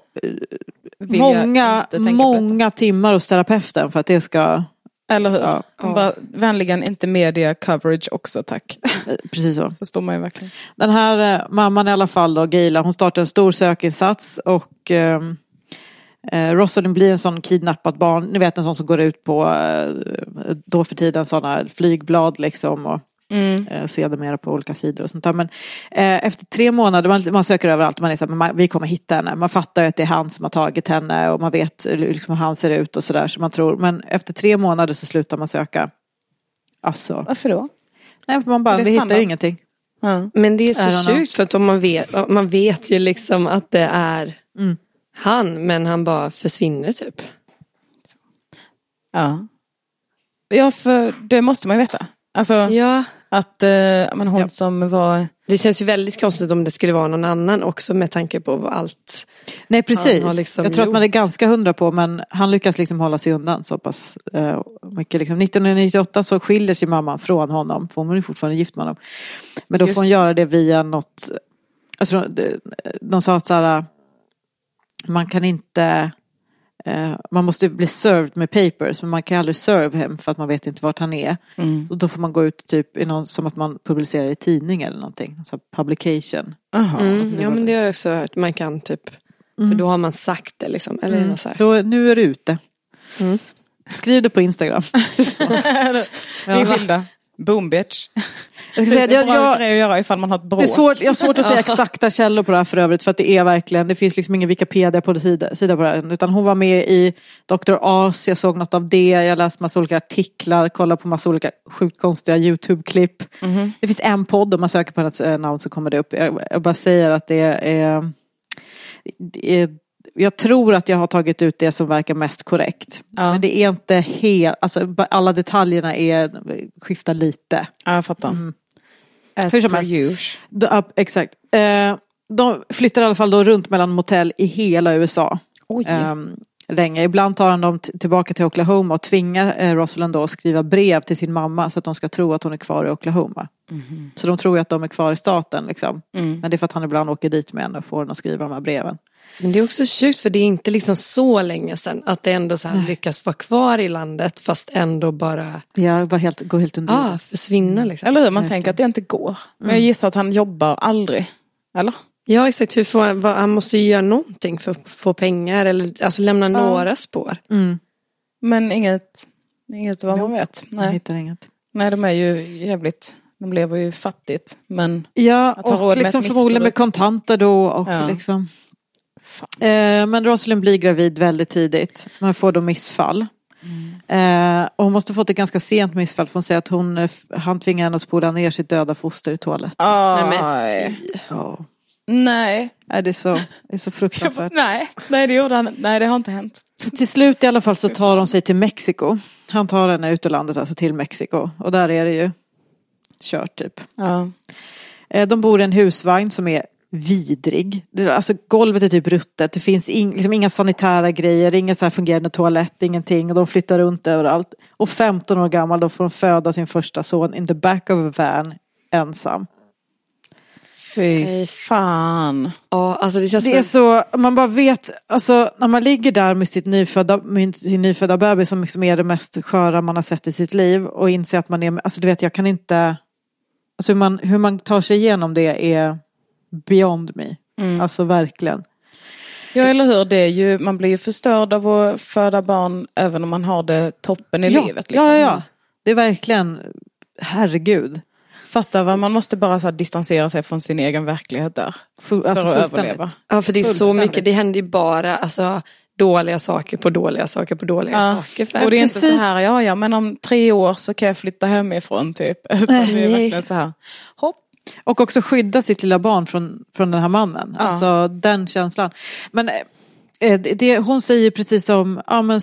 Speaker 2: många timmar hos terapeuten för att det ska...
Speaker 1: Eller hur? Ja. Bara, vänligen inte media coverage också, tack.
Speaker 2: Precis så.
Speaker 1: Förstår man ju verkligen.
Speaker 2: Den här mamman i alla fall då, Gayla, hon startar en stor sökinsats och Rosalind blir en sån kidnappat barn. Ni vet en sån som går ut på då för tiden sådana flygblad liksom och sedermera på olika sidor och sånt där. Men efter 3 månader, man söker överallt, man är så här, men vi kommer hitta henne. Man fattar ju att det är han som har tagit henne och man vet liksom hur han ser ut och sådär så man tror. Men efter 3 månader så slutar man söka. Alltså.
Speaker 1: Varför då?
Speaker 2: Nej, man bara, vi hittar ingenting.
Speaker 6: Men det är så sjukt för att om man vet ju liksom att det är han, men han bara försvinner typ.
Speaker 1: Ja, för det måste man ju veta. Alltså, att men hon som var...
Speaker 6: Det känns ju väldigt konstigt om det skulle vara någon annan också med tanke på vad allt...
Speaker 2: Nej, precis.
Speaker 6: Han har liksom
Speaker 2: jag tror att man är ganska 100 på, men han lyckas liksom hålla sig undan så pass mycket. Liksom. 1998 så skiljer sig mamman från honom, för hon är fortfarande gift med honom. Men då får hon göra det via något... Alltså, de sa att så här, man kan inte... man måste bli served med papers, men man kan aldrig serve hem för att man vet inte vart han är. Så då får man gå ut typ i någon, som att man publicerar i tidning eller någonting, så publication.
Speaker 6: Ja, men det har jag också hört. Man kan typ, för då har man sagt det liksom, eller något så här.
Speaker 2: Då, nu är det ute. Skriv det på Instagram. Typ så.
Speaker 1: Vi är skilda. Boom bitch.
Speaker 2: Jag ska säga,
Speaker 1: det är bra grej att göra ifall man har ett bråk.
Speaker 2: Jag har svårt att säga exakta källor på det här för övrigt, för att det är verkligen, det finns liksom ingen Wikipedia på sida på det här, utan hon var med i Dr. Oz, jag såg något av det, jag läste massa olika artiklar, kollade på massa olika sjukt konstiga YouTube-klipp. Det finns en podd, om man söker på hennes namn så kommer det upp. Jag bara säger att det är jag tror att jag har tagit ut det som verkar mest korrekt. Men det är inte helt, alltså alla detaljerna skiftar lite.
Speaker 1: Ja, jag fattar.
Speaker 2: Hur som helst. Exakt. De flyttar i alla fall då runt mellan motell i hela USA. Länge. Ibland tar han dem tillbaka till Oklahoma och tvingar Rosalind då att skriva brev till sin mamma så att de ska tro att hon är kvar i Oklahoma. Så de tror ju att de är kvar i staten liksom. Men det är för att han ibland åker dit med henne och får henne att skriva de här breven.
Speaker 6: Men det är också sjukt, för det är inte liksom så länge sedan att det ändå så här lyckas vara kvar i landet fast ändå bara
Speaker 2: gå helt under.
Speaker 6: Försvinna liksom.
Speaker 1: Eller hur, man tänker att det inte går. Men jag gissar att han jobbar aldrig. Eller?
Speaker 6: Ja, exakt. Han måste ju göra någonting för att få pengar eller alltså lämna några spår.
Speaker 1: Men inget vad man vet.
Speaker 2: Nej. Hittar inget.
Speaker 1: Nej, de är ju jävligt, de lever ju fattigt. Men
Speaker 2: att ha råd liksom med förmodligen med kontanter då och liksom. Men Rosalind blir gravid väldigt tidigt. Man får då missfall. Och hon måste fått ett ganska sent missfall. För hon säger att han tvingar henne att spola ner sitt döda foster i toaletten.
Speaker 1: Nej.
Speaker 2: Det är så fruktansvärt.
Speaker 1: Nej, det gjorde han. Nej, det har inte hänt.
Speaker 2: Till slut i alla fall så tar de sig till Mexiko. Han tar henne ut ur landet, alltså till Mexiko. Och där är det ju kört typ. De bor i en husvagn som är vidrig. Alltså golvet är typ ruttet. Det finns liksom inga sanitära grejer, inga så här fungerande toalett, ingenting. Och de flyttar runt överallt. Och 15 år gammal då får de föda sin första son in the back of a van ensam.
Speaker 1: Fy fan.
Speaker 6: Ja, alltså det
Speaker 2: är så, man bara vet, alltså när man ligger där med sin nyfödda bebis som liksom är det mest sköra man har sett i sitt liv och inser att man är, alltså du vet, jag kan inte, alltså hur man tar sig igenom det är beyond me. Alltså verkligen.
Speaker 1: Ja, eller hur, det är ju, man blir ju förstörd av att föda barn även om man har det toppen i livet liksom.
Speaker 2: Ja. Det är verkligen, herregud.
Speaker 1: Fatta vad man måste bara så här distansera sig från sin egen verklighet där. För att överleva.
Speaker 6: Ja, för det är så mycket. Det händer ju bara alltså, dåliga saker på dåliga saker på dåliga saker. För
Speaker 1: och det är inte så här, ja men om 3 år så kan jag flytta hemifrån typ. Det är verkligen så här, hopp.
Speaker 2: Och också skydda sitt lilla barn från den här mannen. Alltså den känslan. Men hon säger precis som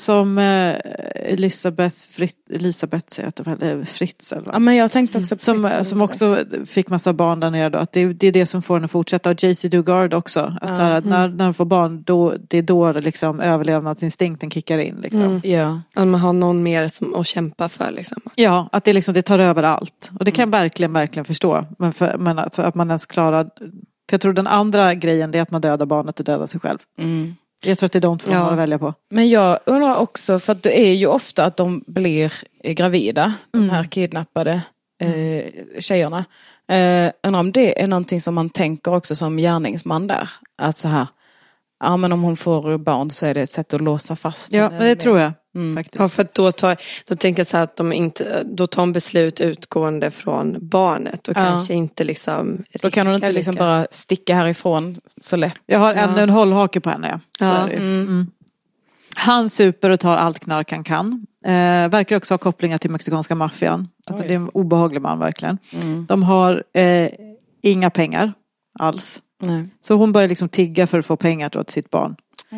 Speaker 2: Elisabeth säger att det Fritzl.
Speaker 1: Ja, men jag tänkte också på
Speaker 2: som också fick massa barn där nere då. Att det är det som får henne att fortsätta. Och JC Dugard också. Att så här, att när de får barn det är då liksom överlevnadsinstinkten kickar in. Liksom.
Speaker 6: Ja. Att man har någon mer att kämpa för. Liksom.
Speaker 2: Ja, att det, liksom, det tar över allt. Och det kan jag verkligen förstå. Men alltså, att man ens klarar. För jag tror den andra grejen det är att man dödar barnet och dödar sig själv. Jag tror att det är de två man har att välja på.
Speaker 1: Men jag undrar också, för att det är ju ofta att de blir gravida, de här kidnappade tjejerna. Undrar om det är någonting som man tänker också som gärningsman där. Att så här, ja men om hon får barn så är det ett sätt att låsa fast.
Speaker 2: Ja, men det tror jag. Faktiskt.
Speaker 6: Ja, för då tänker jag så här att då tar en beslut utgående från barnet och kanske inte liksom
Speaker 1: då kan hon inte liksom bara sticka härifrån så lätt.
Speaker 2: Jag har ännu en hållhake på henne. Så är det. Han super och tar allt knark han kan. Verkar också ha kopplingar till mexikanska maffian. Alltså, det är en obehaglig man verkligen. De har inga pengar alls.
Speaker 1: Nej.
Speaker 2: Så hon börjar liksom tigga för att få pengar till sitt barn.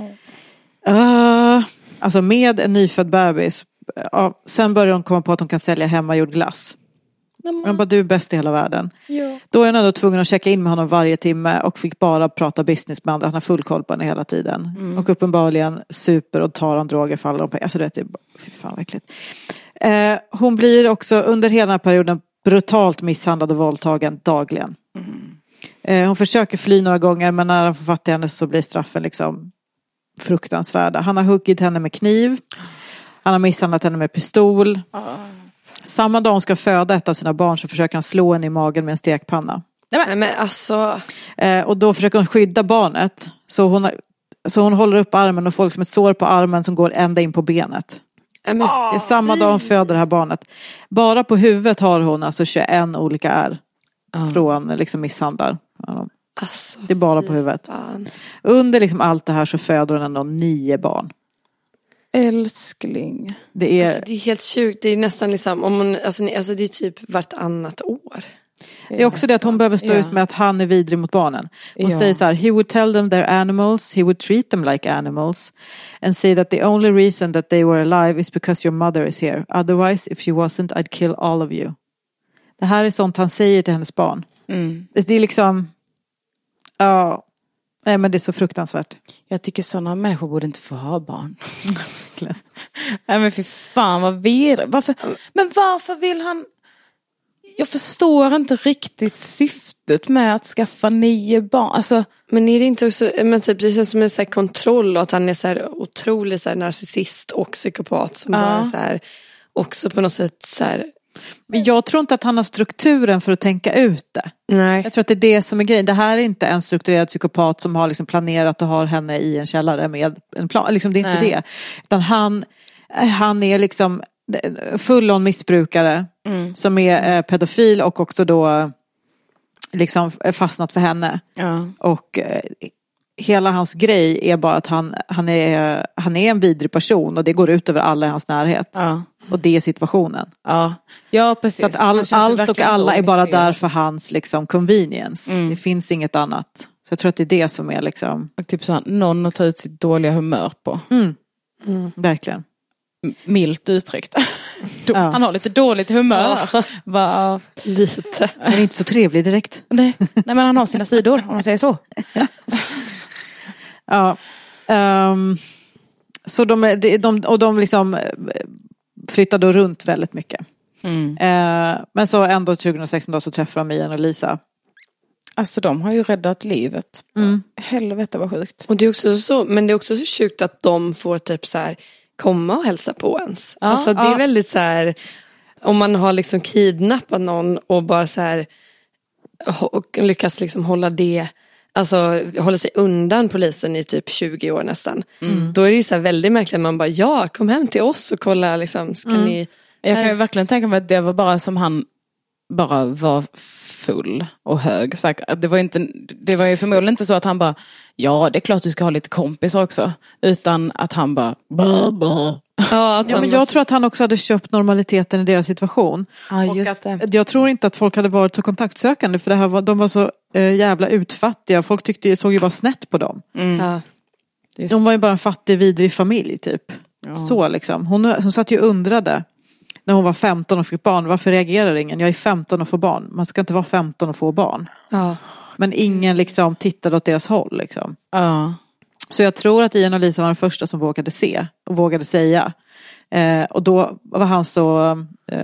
Speaker 2: Alltså med en nyfödd bebis. Sen börjar hon komma på att hon kan sälja hemmagjord glass. Men bara, du är bäst i hela världen.
Speaker 1: Ja.
Speaker 2: Då är hon ändå tvungen att checka in med honom varje timme. Och fick bara prata business med andra. Han har full koll på henne hela tiden. Och uppenbarligen super och tar han droger, faller om pengar. Alltså det är bara, fy fan verkligt. Hon blir också under hela den här perioden brutalt misshandlad och våldtagen dagligen. Hon försöker fly några gånger. Men när han får fatt i henne så blir straffen liksom fruktansvärda. Han har huggit henne med kniv. Han har misshandlat henne med pistol. Samma dag hon ska föda ett av sina barn så försöker han slå henne i magen med en stekpanna.
Speaker 6: Nej, men alltså.
Speaker 2: Och då försöker hon skydda barnet. Så hon håller upp armen och får liksom ett sår på armen som går ända in på benet. Det är samma dag hon föder det här barnet. Bara på huvudet har hon alltså 21 olika ärr. Från liksom misshandlar.
Speaker 6: Alltså,
Speaker 2: det är bara på huvudet. Under liksom allt det här så föder hon ändå 9 barn.
Speaker 1: Älskling.
Speaker 2: Det är,
Speaker 6: alltså, det är helt sjukt. Det är nästan liksom om hon, alltså det är typ vartannat år.
Speaker 2: Det är också det att hon behöver stå ut med att han är vidrig mot barnen. Hon säger så här: he would tell them they're animals, he would treat them like animals and say that the only reason that they were alive is because your mother is here. Otherwise, if she wasn't, I'd kill all of you. Det här är sånt han säger till hennes barn. Det är liksom nej, men det är så fruktansvärt.
Speaker 1: Jag tycker sådana människor borde inte få ha barn. Nej men för fan vad varför vill han? Jag förstår inte riktigt syftet med att skaffa 9 barn. Alltså, men är det inte också, men typ, det känns som en så här kontroll och att han är så här otrolig så här narcissist och psykopat som bara så här också på något sätt så här.
Speaker 2: Men jag tror inte att han har strukturen för att tänka ut det.
Speaker 6: Nej.
Speaker 2: Jag tror att det är det som är grejen. Det här är inte en strukturerad psykopat som har liksom planerat och har henne i en källare med en plan. Liksom, det är inte det. Utan han är liksom full-on missbrukare som är pedofil och också då liksom fastnat för henne. Och hela hans grej är bara att han är en vidrig person och det går ut över alla i hans närhet. Och det är situationen.
Speaker 1: Ja, precis.
Speaker 2: Så att allt och alla är bara där för hans liksom convenience. Det finns inget annat. Så jag tror att det är det som är liksom...
Speaker 1: Och typ så någon att ta ut sitt dåliga humör på.
Speaker 2: Verkligen.
Speaker 1: milt uttryckt. Han har lite dåligt humör.
Speaker 6: Lite.
Speaker 2: Han är inte så trevlig direkt.
Speaker 1: Nej, men han har sina sidor, om man säger så.
Speaker 2: Ja. Så de liksom flyttade runt väldigt mycket. Men så ändå 2016 då så träffade de Ian och Lisa.
Speaker 1: Alltså de har ju räddat livet. Helvete vad sjukt.
Speaker 6: Och det är också så, men det är också så sjukt att de får typ så här komma och hälsa på ens. Alltså det är väldigt så här, om man har liksom kidnappat någon och bara så här och lyckas liksom hålla det, alltså hålla sig undan polisen i typ 20 år nästan. Då är det ju så här väldigt märkligt, man bara kom hem till oss och kolla liksom, ska ni...
Speaker 1: Jag kan ju verkligen tänka mig att det var bara som han bara var full och hög. Det var ju förmodligen inte så att han bara, ja det är klart du ska ha lite kompisar också. Utan att han bara...
Speaker 2: men jag tror att han också hade köpt normaliteten i deras situation.
Speaker 1: Ja, just det.
Speaker 2: Jag tror inte att folk hade varit så kontaktsökande, för det här de var så jävla utfattiga. Folk såg ju bara snett på dem. De var ju bara en fattig, vidrig familj typ. Så liksom. Hon satt ju undrade när hon var 15 och fick barn. Varför reagerar ingen? Jag är 15 och får barn. Man ska inte vara 15 och få barn. Men ingen liksom tittade åt deras håll liksom. Så jag tror att Ian och Lisa var den första som vågade se och vågade säga. Och då var han så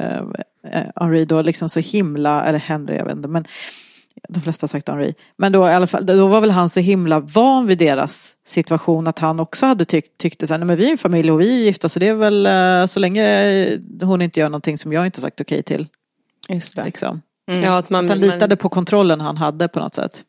Speaker 2: Henry då liksom så himla, eller Henry, jag vet inte, men de flesta har sagt Henry. Men då i alla fall, då var väl han så himla van vid deras situation att han också hade tyckte så här, nej men vi är en familj och vi är gifta, så det är väl så länge hon inte gör någonting som jag inte sagt okej till.
Speaker 1: Just det.
Speaker 2: Liksom.
Speaker 6: Ja, att man
Speaker 2: litade på kontrollen han hade på något sätt.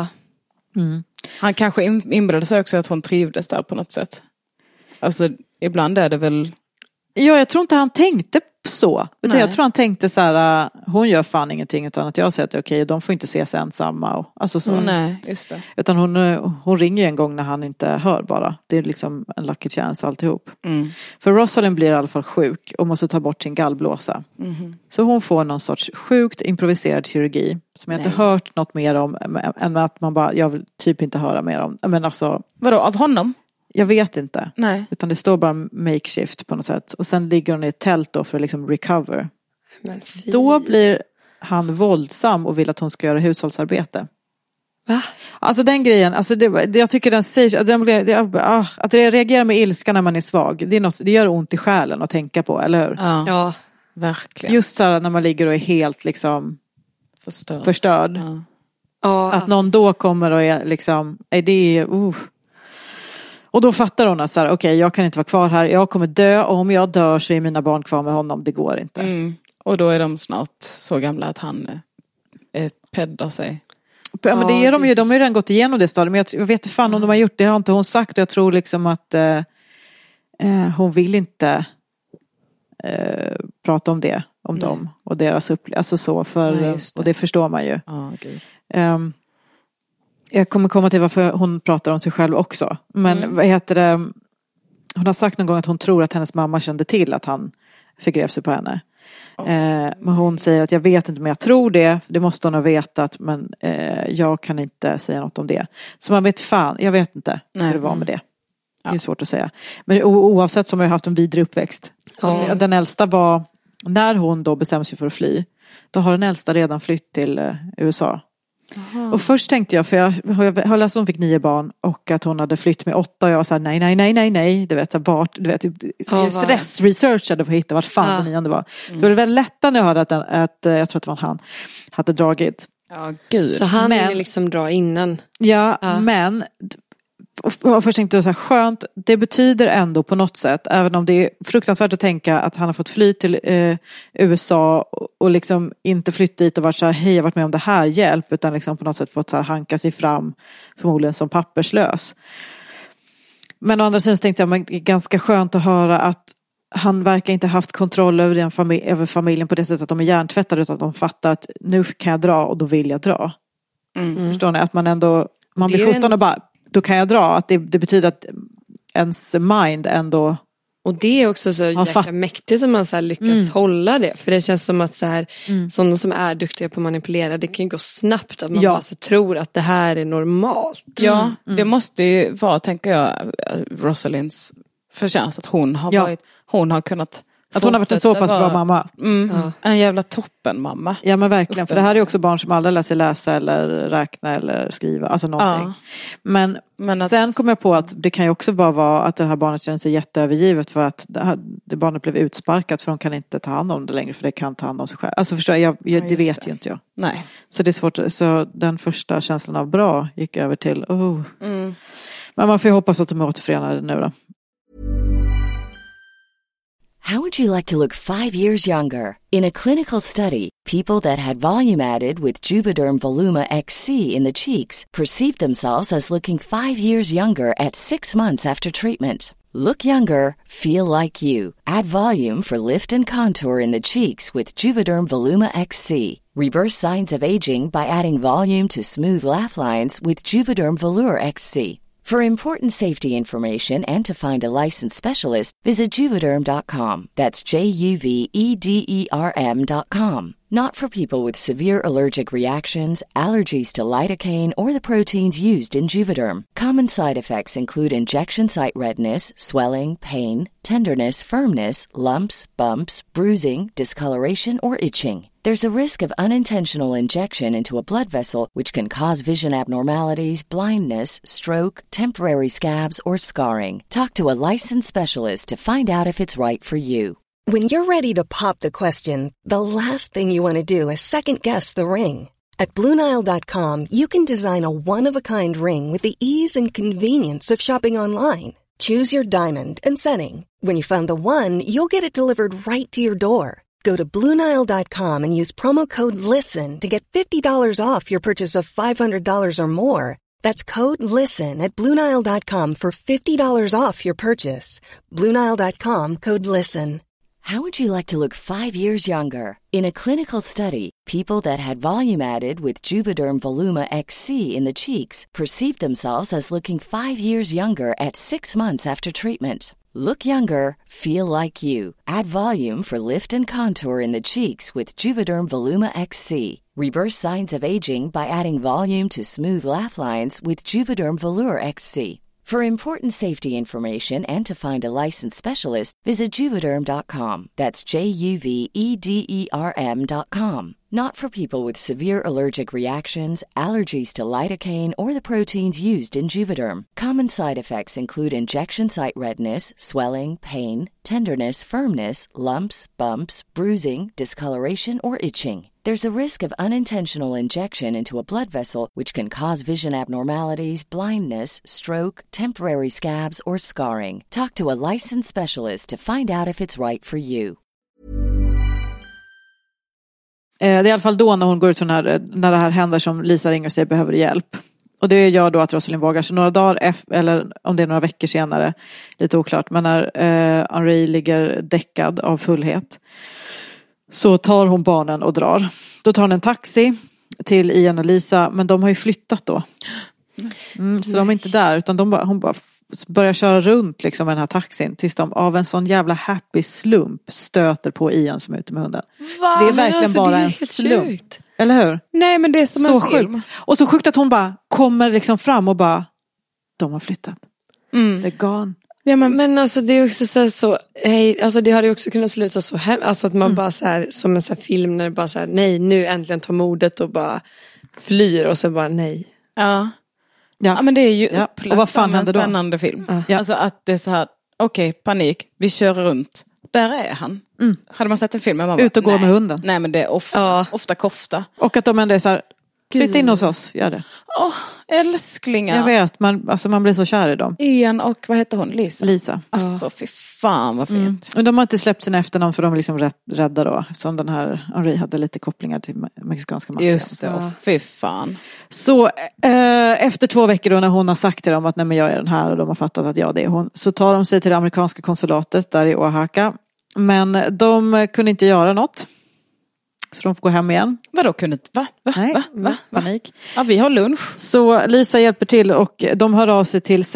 Speaker 1: Han kanske inbillade sig också att hon trivdes där på något sätt. Alltså ibland är det väl...
Speaker 2: Ja, jag tror inte han tänkte så. Jag tror han tänkte så här, hon gör fan ingenting utan att jag säger att okej, de får inte ses ensamma. Och, alltså så.
Speaker 1: Nej, just det.
Speaker 2: Utan hon ringer ju en gång när han inte hör bara. Det är liksom en lucky chance alltihop. För Rosalind blir i alla fall sjuk och måste ta bort sin gallblåsa. Så hon får någon sorts sjukt improviserad kirurgi som jag inte hört något mer om än att man bara, jag vill typ inte höra mer om. Men alltså...
Speaker 1: Vadå, av honom?
Speaker 2: Jag vet inte.
Speaker 1: Nej.
Speaker 2: Utan det står bara makeshift på något sätt. Och sen ligger hon i ett tält då för att liksom recover. Då blir han våldsam och vill att hon ska göra hushållsarbete.
Speaker 6: Va?
Speaker 2: Alltså den grejen, alltså jag tycker den säger att reagera med ilska när man är svag. Det gör ont i själen att tänka på, eller hur?
Speaker 6: Ja,
Speaker 1: verkligen.
Speaker 2: Just så här när man ligger och är helt liksom förstörd. Att någon då kommer och är liksom, Och då fattar hon att så här, okej, jag kan inte vara kvar här. Jag kommer dö, och om jag dör så är mina barn kvar med honom. Det går inte.
Speaker 1: Och då är de snart så gamla att han peddar sig.
Speaker 2: Ja, men det är de ju. De har ju redan gått igenom det stadiet. Men jag vet inte fan om de har gjort det. Det har inte hon sagt. Och jag tror liksom att hon vill inte prata om det. Om dem och deras upplevelse. Alltså så. Och det förstår man ju.
Speaker 1: Gud.
Speaker 2: Jag kommer komma till varför hon pratar om sig själv också. Men vad heter det? Hon har sagt någon gång att hon tror att hennes mamma kände till att han förgrep sig på henne. Men hon säger att jag vet inte, men jag tror det. Det måste hon ha vetat, men jag kan inte säga något om det. Så man vet fan, jag vet inte hur det var med det. Det är svårt att säga. Men oavsett så har jag haft en vidrig uppväxt. Den äldsta var, när hon då bestämde sig för att fly, då har den äldsta redan flytt till USA. Aha. Och först tänkte jag, för jag har läst att hon fick 9 barn och att hon hade flytt med 8, och jag var så här, nej, du vet stressresearchade för att hitta vart fan den 9:e var. Så det var väldigt lätt när jag hörde att jag tror att det var han hade dragit.
Speaker 6: Ja, gud. Så han ville liksom dra innan.
Speaker 2: Ja, men och först tänkte jag så här, skönt, det betyder ändå på något sätt, även om det är fruktansvärt att tänka att han har fått fly till USA och liksom inte flytt dit och varit så här, hej, jag har varit med om det här, hjälp, utan liksom på något sätt fått så här hanka sig fram, förmodligen som papperslös. Men å andra sidan tänkte jag, men ganska skönt att höra att han verkar inte haft kontroll över familjen på det sättet att de är hjärntvättade, utan att de fattar att nu kan jag dra och då vill jag dra. Förstår ni? Att man blir 17 och bara, då kan jag dra. Att det betyder att ens mind ändå...
Speaker 6: Och det är också så jäkla mäktigt att man så här lyckas hålla det. För det känns som att så här, sådana som är duktiga på att manipulera, det kan gå snabbt. Att man bara så tror att det här är normalt.
Speaker 1: Ja, det måste ju vara, tänker jag, Rosalinds förtjänst att hon har kunnat
Speaker 2: att hon har varit en så pass bra mamma.
Speaker 1: En jävla toppen mamma.
Speaker 2: Ja men verkligen, för det här är också barn som aldrig lär sig läsa eller räkna eller skriva, alltså någonting. Men sen kom jag på att det kan ju också bara vara att det här barnet känner sig jätteövergivet för att det barnet blev utsparkat för de kan inte ta hand om det längre för det kan ta hand om sig själv. Alltså förstår jag det vet ju inte jag.
Speaker 1: Nej.
Speaker 2: Så det är svårt, så den första känslan av bra gick över till Men man får ju hoppas att de är återförenade nu då.
Speaker 4: How would you like to look 5 years younger? In a clinical study, people that had volume added with Juvederm Voluma XC in the cheeks perceived themselves as looking 5 years younger at 6 months after treatment. Look younger, feel like you. Add volume for lift and contour in the cheeks with Juvederm Voluma XC. Reverse signs of aging by adding volume to smooth laugh lines with Juvederm Volure XC. For important safety information and to find a licensed specialist, visit Juvederm.com. That's JUVEDERM.com. Not for people with severe allergic reactions, allergies to lidocaine, or the proteins used in Juvederm. Common side effects include injection site redness, swelling, pain, tenderness, firmness, lumps, bumps, bruising, discoloration, or itching. There's a risk of unintentional injection into a blood vessel, which can cause vision abnormalities, blindness, stroke, temporary scabs, or scarring. Talk to a licensed specialist to find out if it's right for you.
Speaker 7: When you're ready to pop the question, the last thing you want to do is second-guess the ring. At BlueNile.com, you can design a one-of-a-kind ring with the ease and convenience of shopping online. Choose your diamond and setting. When you find the one, you'll get it delivered right to your door. Go to BlueNile.com and use promo code LISTEN to get $50 off your purchase of $500 or more. That's code LISTEN at BlueNile.com for $50 off your purchase. BlueNile.com, code LISTEN.
Speaker 4: How would you like to look 5 years younger? In a clinical study, people that had volume added with Juvederm Voluma XC in the cheeks perceived themselves as looking 5 years younger at 6 months after treatment. Look younger, feel like you. Add volume for lift and contour in the cheeks with Juvederm Voluma XC. Reverse signs of aging by adding volume to smooth laugh lines with Juvederm Volure XC. For important safety information and to find a licensed specialist, visit Juvederm.com. That's JUVEDERM.com. Not for people with severe allergic reactions, allergies to lidocaine, or the proteins used in Juvederm. Common side effects include injection site redness, swelling, pain, tenderness, firmness, lumps, bumps, bruising, discoloration, or itching. There's a risk of unintentional injection into a blood vessel, which can cause vision abnormalities, blindness, stroke, temporary scabs, or scarring. Talk to a licensed specialist to find out if it's right for you.
Speaker 2: Det är i alla fall då när hon går ut när det här händer som Lisa ringer och säger behöver hjälp. Och det gör då att Rosalind vågar. Så några dagar eller om det är några veckor senare, lite oklart, men när Henri ligger däckad av fullhet, så tar hon barnen och drar. Då tar hon en taxi till Ian och Lisa, men de har ju flyttat då. Så de är inte där, utan hon bara börjar köra runt liksom med den här taxin tills de av en sån jävla happy slump stöter på Ian som är ute med hunden.
Speaker 1: Va?
Speaker 2: Det är verkligen
Speaker 1: alltså,
Speaker 2: bara
Speaker 1: är
Speaker 2: en slump. Sjukt. Eller hur?
Speaker 1: Nej, men det är som
Speaker 2: så
Speaker 1: en film.
Speaker 2: Sjukt. Och så sjukt att hon bara kommer liksom fram och bara, de har flyttat. They're gone.
Speaker 6: Ja, men alltså det är också så alltså det hade ju också kunnat sluta så här, alltså att man bara så här, som en så här film när det bara så här, nej, nu äntligen tar modet och bara flyr och så bara nej.
Speaker 1: Ja, men det är ju
Speaker 2: och vad fan händer då?
Speaker 1: En spännande film. Alltså att det är så här, okej, panik, vi kör runt. Där är han. Hade man sett en film med mamma?
Speaker 2: Ut och gå med hunden.
Speaker 1: Nej, men det är ofta kofta.
Speaker 2: Och att de ändå är så här, flytta in hos oss, gör det.
Speaker 1: Älsklingar.
Speaker 2: Jag vet, man blir så kär i dem.
Speaker 1: Ian och vad heter hon? Lisa. Alltså fy fan vad fint.
Speaker 2: Och de har inte släppt sina efternamn för de är liksom rädda då. Som den här Henri hade lite kopplingar till mexikanska maffian.
Speaker 1: Just det, och fy fan.
Speaker 2: Så efter 2 veckor då när hon har sagt till dem att nej men jag är den här och de har fattat att det är hon. Så tar de sig till det amerikanska konsulatet där i Oaxaca. Men de kunde inte göra något. Så de får gå hem igen.
Speaker 1: Vadå kunde inte? Va?
Speaker 2: Panik.
Speaker 1: Ja, vi har lunch.
Speaker 2: Så Lisa hjälper till och de hör av sig till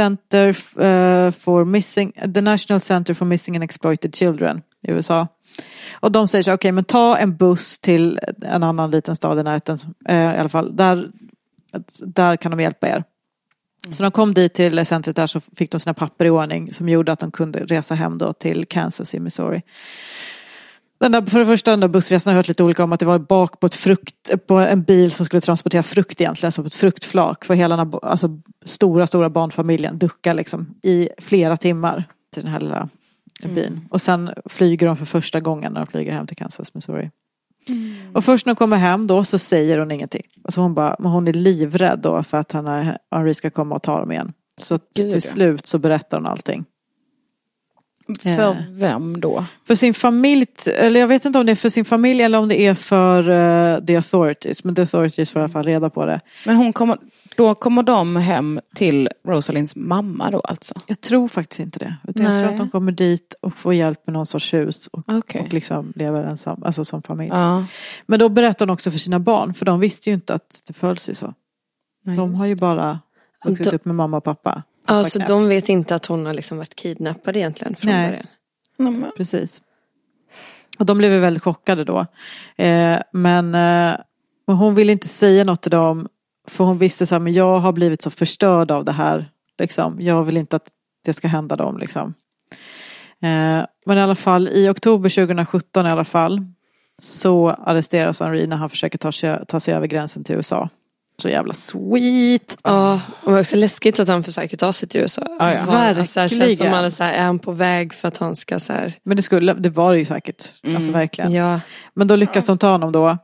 Speaker 2: The National Center for Missing and Exploited Children i USA. Och de säger så okej, men ta en buss till en annan liten stad i närheten i alla fall. Där kan de hjälpa er. Så de kom dit till centret där, så fick de sina papper i ordning som gjorde att de kunde resa hem då till Kansas i Missouri. För det första, den där bussresan har jag hört lite olika om, att det var bak på en bil som skulle transportera frukt egentligen, som ett fruktflak, för hela den här, alltså, stora barnfamiljen duckar liksom i flera timmar till den här lilla bilen. Och sen flyger de för första gången när de flyger hem till Kansas, Missouri. Och först när de kommer hem då så säger hon ingenting. Alltså hon är livrädd då för att Henry ska komma och ta dem igen. Så till slut så berättar hon allting.
Speaker 1: För vem då?
Speaker 2: För sin familj, eller jag vet inte om det är för sin familj eller om det är för the authorities. Men the authorities får i alla fall reda på det.
Speaker 1: Men då kommer de hem till Rosalinds mamma då alltså?
Speaker 2: Jag tror faktiskt inte det. Utan jag tror att de kommer dit och får hjälp med någon sorts hus. Och liksom lever ensam, alltså som familj. Ja. Men då berättar de också för sina barn. För de visste ju inte att det föll sig så. Nej, de har ju bara vuxit upp med mamma och pappa.
Speaker 6: Ja, så de vet inte att hon har liksom varit kidnappad egentligen från början.
Speaker 2: Precis. Och de blev väldigt chockade då. Men hon ville inte säga något till dem. För hon visste så här, men jag har blivit så förstörd av det här. Liksom. Jag vill inte att det ska hända dem. Liksom. Men i alla fall, i oktober 2017 i alla fall, så arresteras Henry när han försöker ta sig över gränsen till USA. Så jävla sweet.
Speaker 6: Ja, och det är också läskigt att han försöker ta sig till USA.
Speaker 2: Ja, verkligen.
Speaker 6: Så här, känns som man är han på väg för att han ska så här.
Speaker 2: Men det var det ju säkert. Alltså verkligen.
Speaker 6: Ja.
Speaker 2: Men då lyckas de ta honom då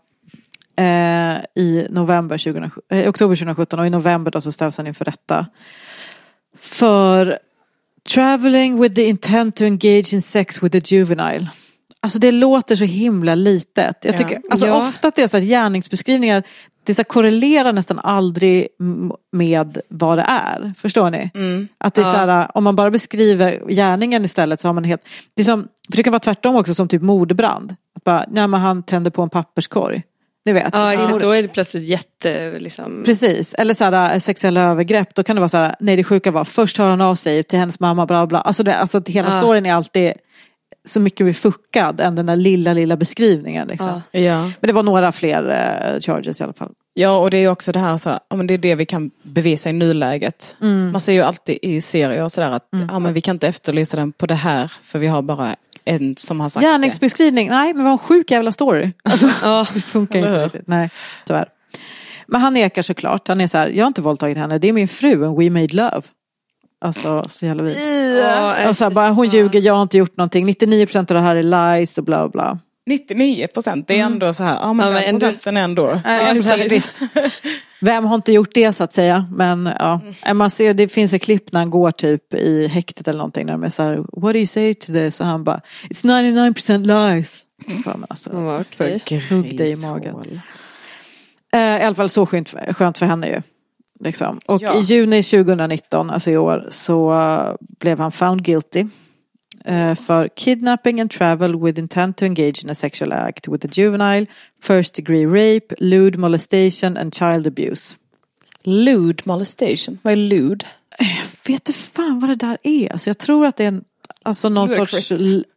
Speaker 2: i oktober 2017. Och i november då så ställs han inför rätta. För traveling with the intent to engage in sex with a juvenile. Alltså det låter så himla litet. Jag tycker ofta att det är så att gärningsbeskrivningar, det så korrelerar nästan aldrig med vad det är. Förstår ni? Att det är så här, om man bara beskriver gärningen istället så har man helt, för det kan vara tvärtom också, som typ mordbrand. Att bara, men han tände på en papperskorg. Ni vet.
Speaker 6: Ja, då är det plötsligt jätte liksom.
Speaker 2: Precis, eller så här, sexuella övergrepp, då kan det vara så här, nej, det sjuka var först hör han av sig till hennes mamma, bla bla. Alltså hela storyn är alltid så mycket vi fuckad än den där lilla beskrivningen liksom.
Speaker 1: Ja.
Speaker 2: Men det var några fler charges i alla fall.
Speaker 1: Ja, och det är också det här så, men det är det vi kan bevisa i nuläget. Man ser ju alltid i serier och sådär att men vi kan inte efterlysa den på det här, för vi har bara en som har sagt
Speaker 2: gärningsbeskrivning, nej, men vad en sjuk jävla story. Alltså, det funkar inte riktigt. Nej, tyvärr. Men han nekar såklart. Han är så här, jag har inte våldtagit henne, det är min fru and we made love. Alltså så jävla vid. Och så här, bara, hon ljuger, jag har inte gjort någonting. 99% av det här är lies och bla bla.
Speaker 1: 99%, det är ändå så här. Men den procenten är ändå.
Speaker 2: Visst. Vem har inte gjort det så att säga. Men man ser, det finns ett klipp när han går typ i häktet eller någonting. När de är så här, what do you say to this? Och han bara, it's 99% lies. Men alltså, hugg dig i magen. I alla fall så skönt för henne ju. Liksom. Och i juni 2019, alltså i år, så blev han found guilty för kidnapping and travel with intent to engage in a sexual act with a juvenile, first degree rape, lewd molestation and child abuse.
Speaker 1: Lewd molestation? Vad är lewd?
Speaker 2: Jag vet inte fan vad det där är. Alltså jag tror att det är någon sorts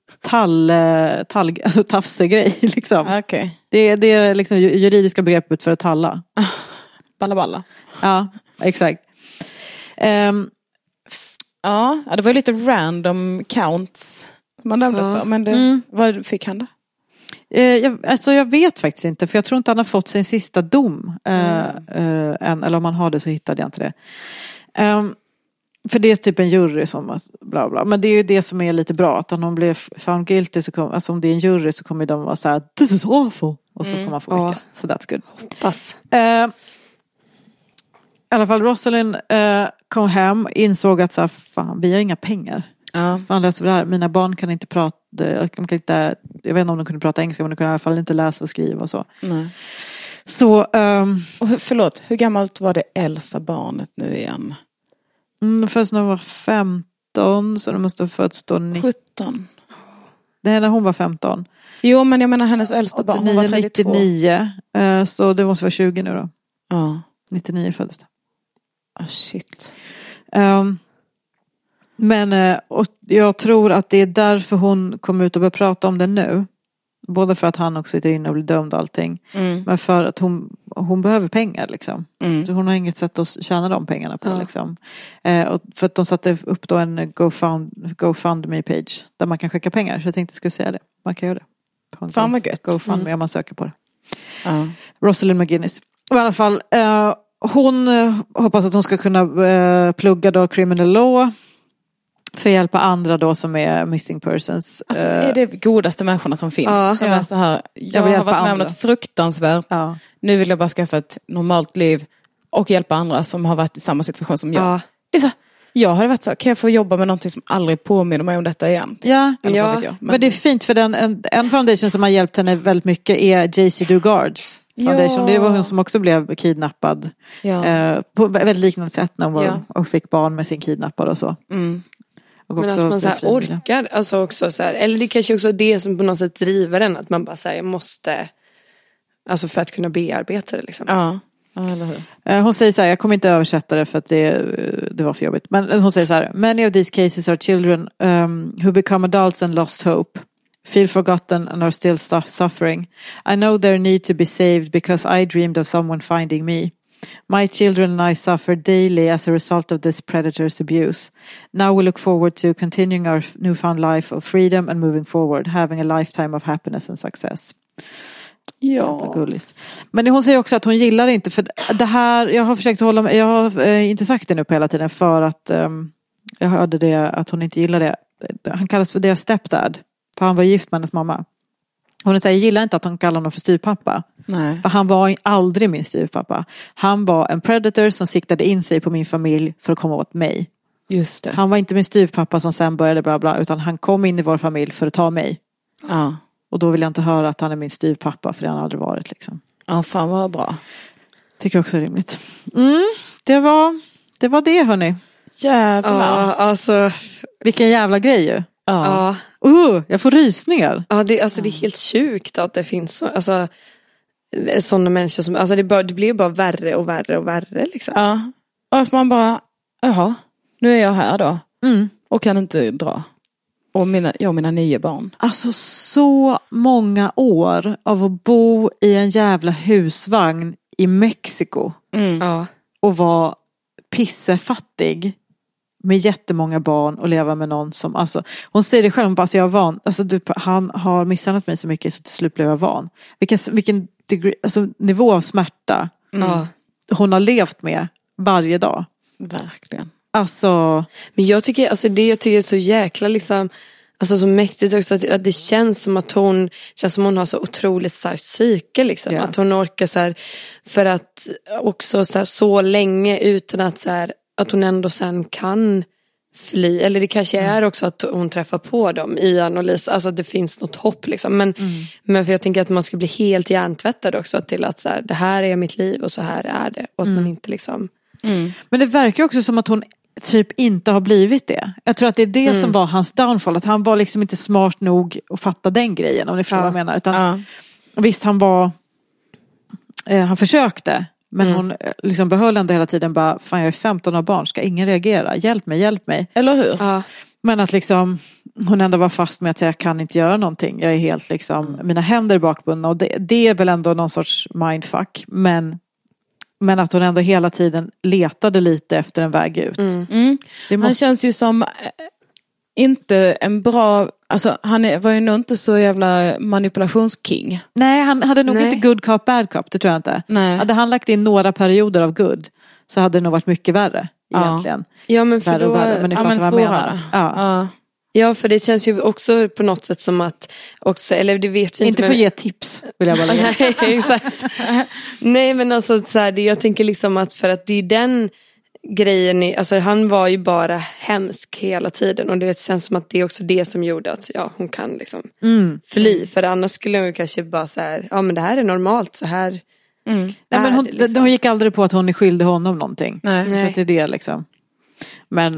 Speaker 2: tafsegrej liksom.
Speaker 1: Okay.
Speaker 2: Det är liksom juridiska begreppet för att talla.
Speaker 1: Balla.
Speaker 2: Ja, exakt.
Speaker 1: Ja, det var lite random counts man dömdes för. Men vad fick han då?
Speaker 2: Jag vet faktiskt inte. För jag tror inte han har fått sin sista dom än. Eller om han har det så hittade jag inte det. För det är typ en jury som bla bla. Men det är ju det som är lite bra. Att om de blir found guilty alltså om det är en jury så kommer de vara så här, this is awful. Och så kommer man få mycket. Så that's good.
Speaker 6: Hoppas.
Speaker 2: I alla fall Rosalind kom hem, insåg att så här, fan, vi har inga pengar. Fan, löser vi det här. Mina barn kan inte prata, jag vet inte om de kunde prata engelska, men de kunde i alla fall inte läsa och skriva och så.
Speaker 1: Nej.
Speaker 2: Så
Speaker 1: och förlåt, hur gammalt var det äldsta barnet nu igen?
Speaker 2: Först när hon var 15, så det måste ha fötts då
Speaker 1: 17.
Speaker 2: Det är när hon var 15.
Speaker 1: Jo, men jag menar hennes äldsta barn, hon var 32.
Speaker 2: 99, så det måste vara 20 nu då.
Speaker 1: Ja.
Speaker 2: 99 föddes det.
Speaker 1: Shit.
Speaker 2: Men och jag tror att det är därför hon kom ut och började prata om det nu. Både för att han också sitter inne och blir dömd och allting. Men för att hon behöver pengar liksom. Så hon har inget sätt att tjäna de pengarna på liksom. Och för att de satte upp då en GoFundMe-page där man kan skicka pengar. Så jag tänkte att jag skulle säga det. Man kan göra det.
Speaker 1: Fan vad gött.
Speaker 2: GoFundMe om man söker på det. Rosalind McGinnis. I alla fall, hon hoppas att hon ska kunna plugga då criminal law. För att hjälpa andra då som är missing persons.
Speaker 1: Alltså, det är det godaste människorna som finns. Som är så här, jag har varit med om något fruktansvärt. Nu vill jag bara skaffa ett normalt liv. Och hjälpa andra som har varit i samma situation som jag. Det är så, jag hade varit så, kan jag få jobba med någonting som aldrig påminner mig om detta igen? Men det är fint för en foundation som har hjälpt henne väldigt mycket är JC Dugards foundation. Det var hon som också blev kidnappad. På väldigt liknande sätt när hon var, och fick barn med sin kidnappad och så.
Speaker 6: Men att man så här orkar, alltså också så här, eller det kanske också är det som på något sätt driver en, att man bara säger jag måste, alltså för att kunna bearbeta det liksom.
Speaker 1: Eller hur?
Speaker 2: Hon säger så här, jag kommer inte översätta det för att det var för jobbigt, men hon säger så här: many of these cases are children who become adults and lost hope, feel forgotten and are still suffering. I know their need to be saved because I dreamed of someone finding me. My children and I suffer daily as a result of this predator's abuse. Now we look forward to continuing our newfound life of freedom and moving forward, having a lifetime of happiness and success. Men hon säger också att hon gillar inte, för det här, jag har försökt hålla mig, jag har inte sagt det nu på hela tiden för att jag hörde det, att hon inte gillar det. Han kallas för deras stepdad, för han var gift med hennes mamma. Hon säger, jag gillar inte att hon kallar honom för styvpappa.
Speaker 1: Nej.
Speaker 2: För han var aldrig min styvpappa. Han var en predator som siktade in sig på min familj för att komma åt mig.
Speaker 1: Just det.
Speaker 2: Han var inte min styvpappa som sen började bla bla, utan han kom in i vår familj för att ta mig. Och då vill jag inte höra att han är min styvpappa, för det har han aldrig varit liksom.
Speaker 1: Fan vad bra.
Speaker 2: Tycker jag också är rimligt. Det var det, hörni.
Speaker 1: Jävlar.
Speaker 6: Alltså.
Speaker 2: Vilken jävla grej ju. Jag får rysningar.
Speaker 6: Det är helt sjukt att det finns så, alltså, sådana människor som, alltså det blir bara värre och värre och värre liksom.
Speaker 1: Och att man bara, nu är jag här då. Och kan inte dra. Och mina 9 barn.
Speaker 2: Alltså så många år av att bo i en jävla husvagn i Mexiko. Och vara pissefattig. Med jättemånga barn och leva med någon som, alltså, hon säger det själv, hon bara, alltså jag är van, alltså han har misshandlat mig så mycket så till slut blev jag van. Vilken degree, alltså, nivå av smärta hon har levt med varje dag.
Speaker 1: Verkligen.
Speaker 2: Alltså.
Speaker 6: Men jag tycker är så jäkla liksom, alltså så mäktigt också att det känns som att hon har så otroligt starkt psyke liksom. Att hon orkar så här, för att också så länge utan att så här, att hon ändå sen kan fly. Eller det kanske är också att hon träffar på dem, Ian och Lisa. Alltså att det finns något hopp liksom. Men för jag tänker att man ska bli helt hjärntvättad också till att så här, det här är mitt liv och så här är det. Och att man inte liksom.
Speaker 2: Men det verkar också som att hon typ inte har blivit det. Jag tror att det är det som var hans downfall. Att han var liksom inte smart nog att fatta den grejen. Om ni förstår vad jag menar. Utan, visst, han försökte. Men hon liksom behöll ändå hela tiden bara, fan jag är 15 av barn, ska ingen reagera? Hjälp mig.
Speaker 1: Eller hur?
Speaker 2: Men att liksom, hon ändå var fast med att jag kan inte göra någonting. Jag är helt liksom, mina händer är bakbundna. Och det är väl ändå någon sorts mindfuck. Men att hon ändå hela tiden letade lite efter en väg ut.
Speaker 1: Han känns ju som inte en bra, alltså han var ju nog inte så jävla manipulationsking.
Speaker 2: Nej, han hade nog inte good cop, bad cop, det tror jag inte.
Speaker 1: Nej.
Speaker 2: Hade han lagt in några perioder av good så hade det nog varit mycket värre egentligen.
Speaker 6: Ja, men för då,
Speaker 2: men ni fattar vad jag menar.
Speaker 6: Ja, för det känns ju också på något sätt som att också, eller det vet vi
Speaker 2: inte för att ge tips, vill jag bara lägga.
Speaker 6: Nej, exakt. Nej, men alltså så här, jag tänker liksom att för att det är den grejen, alltså han var ju bara hemsk hela tiden och det känns som att det är också det som gjorde att hon kan liksom fly, för annars skulle hon kanske bara så här, men det här är normalt, så här.
Speaker 2: Nej, men hon gick aldrig på att hon är skyldig honom någonting.
Speaker 1: Nej.
Speaker 2: Så att det är det liksom. Men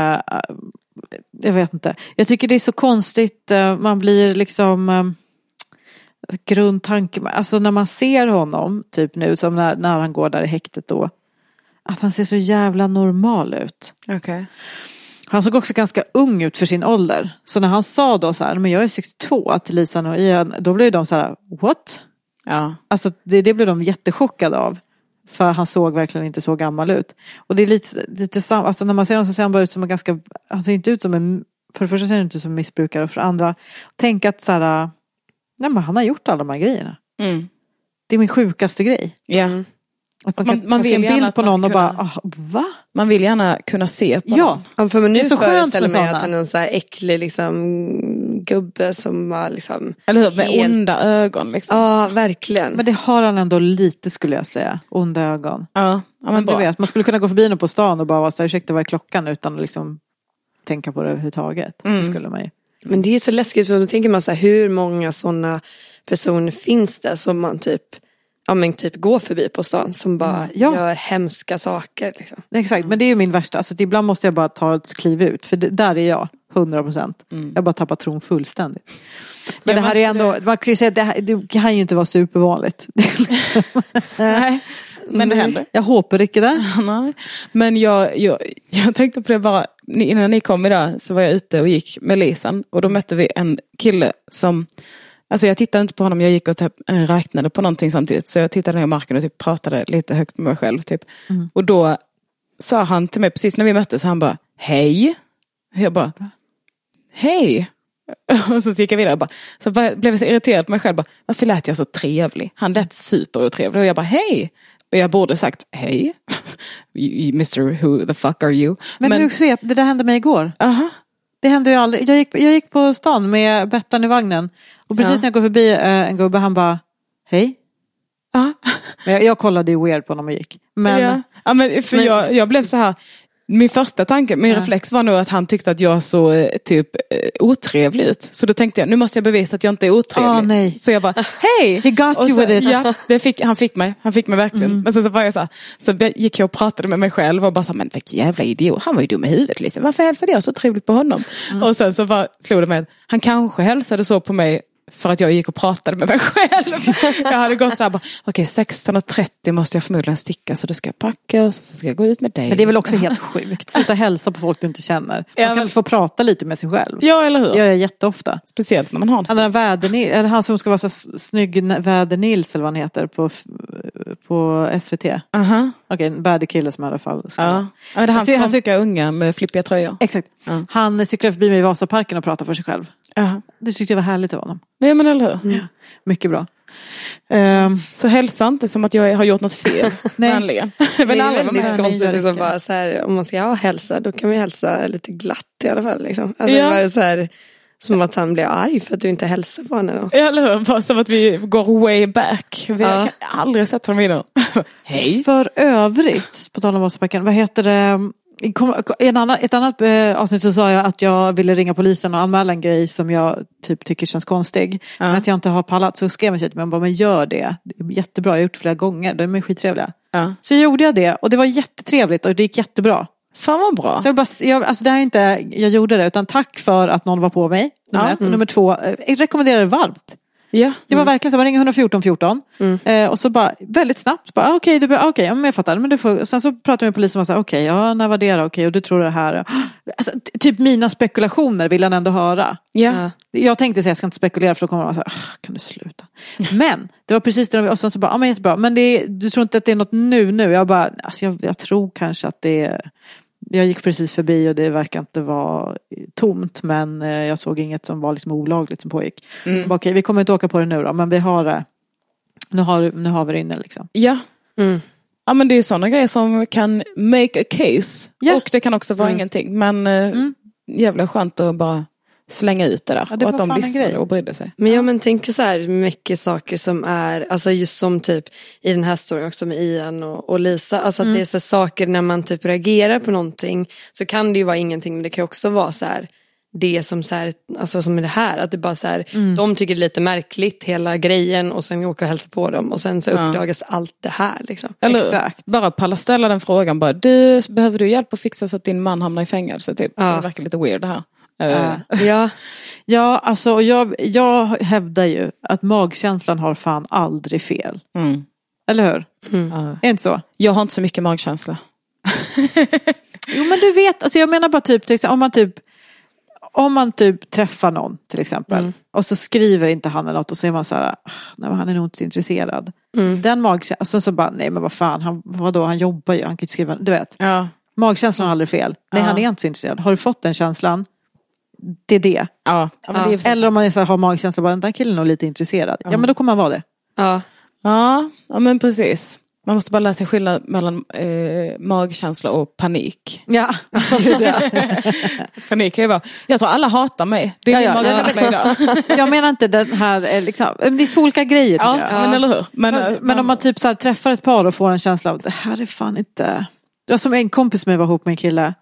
Speaker 2: jag vet inte. Jag tycker det är så konstigt, man blir liksom grundtanke, alltså när man ser honom typ nu, som när han går där i häktet då, att han ser så jävla normal ut.
Speaker 1: Okej.
Speaker 2: Han såg också ganska ung ut för sin ålder. Så när han sa då så här, men jag är 62 till Lisan och Ian, då blev de så här, what?
Speaker 1: Ja.
Speaker 2: Alltså det blev de jättechockade av. För han såg verkligen inte så gammal ut. Och det är lite samma, alltså när man ser honom så ser han bara ut som en ganska, han ser inte ut som en, för det första ser han inte ut som en missbrukare och för det andra, tänk att så här, nej men han har gjort alla de här grejerna. Det är min sjukaste grej.
Speaker 1: Ja.
Speaker 2: Att man vill se en bild på någon och bara, va?
Speaker 1: Man vill gärna kunna se på någon.
Speaker 6: Ja, för nu
Speaker 2: det är så
Speaker 6: föreställer mig
Speaker 2: såna.
Speaker 6: att han är en så här äcklig liksom, gubbe som var liksom...
Speaker 1: Eller hur, med onda ögon liksom.
Speaker 6: Ja, verkligen.
Speaker 2: Men det har han ändå lite, skulle jag säga. Onda ögon.
Speaker 1: Ja, men
Speaker 2: du vet, man skulle kunna gå förbi någon på stan och bara vara så här, ursäkta, vad är klockan? Utan att liksom tänka på det överhuvudtaget. Det skulle man ju.
Speaker 6: Men det är så läskigt, för då tänker man så här, hur många sådana personer finns det som man typ går förbi på stan som bara gör hemska saker liksom.
Speaker 2: Exakt, men det är ju min värsta. Alltså, ibland måste jag bara ta ett kliv ut. För där är jag, 100%. Jag bara tappar tron fullständigt. Men det här är ändå, man kan ju säga att det kan ju inte vara supervanligt.
Speaker 1: Nej, men det händer.
Speaker 2: Jag hoppas inte det.
Speaker 1: Nej. Men jag tänkte på det bara, innan ni kom idag så var jag ute och gick med Lisan. Och då mötte vi en kille som, alltså jag tittade inte på honom, jag gick och typ räknade på någonting samtidigt. Så jag tittade ner i marken och typ pratade lite högt med mig själv. Typ. Och då sa han till mig, precis när vi möttes, så han bara, hej. Jag bara, hej. Och så gick jag vidare och bara, så blev jag så irriterad på mig själv. Bara, varför lät jag så trevlig? Han lät superotrevlig. Och jag bara, hej. Och jag borde sagt, hej. Mr. Who the fuck are you?
Speaker 2: Men du ser, det där hände mig igår.
Speaker 1: Aha.
Speaker 2: Det hände ju aldrig. Jag gick på stan med Bettan i vagnen. Och precis när jag går förbi en gubbe, han bara, hej. Men jag kollade ju weird på honom och gick. Men,
Speaker 1: jag blev så här, min första tanke, min reflex var nog att han tyckte att jag så typ otrevlig ut. Så då tänkte jag, nu måste jag bevisa att jag inte är otrevlig.
Speaker 2: Nej.
Speaker 1: Så jag bara, hej!
Speaker 2: He got
Speaker 1: och
Speaker 2: you
Speaker 1: så,
Speaker 2: with it.
Speaker 1: Ja, han fick mig verkligen. Men sen så var jag så gick jag och pratade med mig själv och bara så, men vilken jävla idiot. Han var ju dum i huvudet liksom. Varför hälsade jag så trevligt på honom? Och sen så bara slog det mig att han kanske hälsade så på mig för att jag gick och pratade med mig själv. Jag hade gått så här, okej, 16:30 måste jag förmodligen sticka, så då ska jag packa och så ska jag gå ut med dig.
Speaker 2: Men det är väl också helt sjukt. Sluta hälsa på folk du inte känner. Man kan få prata lite med sig själv.
Speaker 1: Ja, eller hur?
Speaker 2: Jag gör jätteofta.
Speaker 1: Speciellt när man har
Speaker 2: han Väder-Nils, eller han som ska vara så snygg Väder-Nils eller vad han heter på SVT. Okej, en väderkille som i alla fall ska.
Speaker 1: Ja, det är han skånska unga med flippiga tröjor.
Speaker 2: Exakt. Han cyklade förbi mig i Vasaparken och pratade för sig själv. Det tyckte jag var härligt av honom.
Speaker 1: Nej, men eller hur?
Speaker 2: Ja, mycket bra.
Speaker 1: Så hälsa inte som att jag har gjort något fel.
Speaker 2: Nej.
Speaker 6: Det är väldigt konstigt liksom, bara så här, om man ska hälsa, då kan vi hälsa lite glatt i alla fall liksom. Alltså det var så här, som att han blir arg för att du inte hälsar på honom.
Speaker 1: Eller hur? Bara som att vi går way back. Vi har aldrig sett honom innan. Hej.
Speaker 2: För övrigt, på tal om Vasaparken, vad heter det? Ett annat avsnitt så sa jag att jag ville ringa polisen och anmäla en grej som jag typ tycker känns konstig. Men att jag inte har pallat, så skrev jag till mig, men gör det. Det är jättebra, jag har gjort det flera gånger. De är skittrevliga. Så gjorde jag det och det var jättetrevligt och det gick jättebra.
Speaker 1: Fan vad bra.
Speaker 2: Så alltså det här är inte, jag gjorde det, utan tack för att någon var på mig. Nummer 1. Nummer 2, jag rekommenderar det varmt.
Speaker 1: Ja.
Speaker 2: Det var verkligen så, man ringer 114 14 och så bara väldigt snabbt bara okej, men jag fattar, men du får, sen så pratade jag med polisen och sa okej, när var det då? Okej, och du tror det här. Alltså, typ mina spekulationer vill han ändå höra.
Speaker 1: Ja.
Speaker 2: Jag tänkte säga jag ska inte spekulera, för då kommer man säga kan du sluta. Men det var precis det, och sen så bara men jättebra, men du tror inte att det är något nu? Jag bara alltså jag tror kanske att det är. Jag gick precis förbi och det verkar inte vara tomt, men jag såg inget som var liksom olagligt som pågick. Okej, vi kommer inte åka på det nu då, men vi har det. Nu har vi det inne liksom.
Speaker 1: Ja. Ja, men det är sådana grejer som kan make a case. Ja. Och det kan också vara ingenting. Men jävla skönt att bara slänga ut det där.
Speaker 2: Ja, det
Speaker 1: och att de lyssnade och brydde sig.
Speaker 6: Men men tänker så här mycket saker som är, alltså just som typ i den här storyn också med Ian och Lisa, alltså att det är så saker när man typ reagerar på någonting, så kan det ju vara ingenting, men det kan också vara så här det som så här, alltså som är det här, att det bara så här, de tycker det är lite märkligt hela grejen, och sen åker och hälsa på dem och sen så uppdagas allt det här liksom.
Speaker 1: Eller exakt. Bara palla ställa den frågan bara, behöver du hjälp att fixa så att din man hamnar i fängelse typ? Det verkar lite weird det här.
Speaker 2: Ja, alltså jag hävdar ju att magkänslan har fan aldrig fel. Eller hur? Är inte så?
Speaker 1: Jag har inte så mycket magkänsla.
Speaker 2: Jo men du vet, alltså jag menar bara typ om man typ träffar någon till exempel och så skriver inte han eller något och så är man så här, nej han är nog inte intresserad. Den magkänslan, så bara nej men vad fan, han jobbar ju, han kan inte skriva, du vet.
Speaker 1: Ja.
Speaker 2: Magkänslan har aldrig fel. Nej han är inte så intresserad. Har du fått den känslan? Det är det.
Speaker 1: Ja. Men det är
Speaker 2: eller om man är så här, har magkänslan, bara den där killen är nog lite intresserad. Ja men då kommer man vara det.
Speaker 1: Ja men precis. Man måste bara lära sig skillnad mellan magkänsla och panik.
Speaker 2: Ja.
Speaker 1: Panik kan ju vara, jag tror alla hatar mig. Det är magkänsla idag.
Speaker 2: Jag menar inte den här, liksom, det är två olika grejer.
Speaker 1: Men eller hur?
Speaker 2: Men om man typ så här, träffar ett par och får en känsla av, det här är fan inte... Det var som en kompis med var ihop med en kille.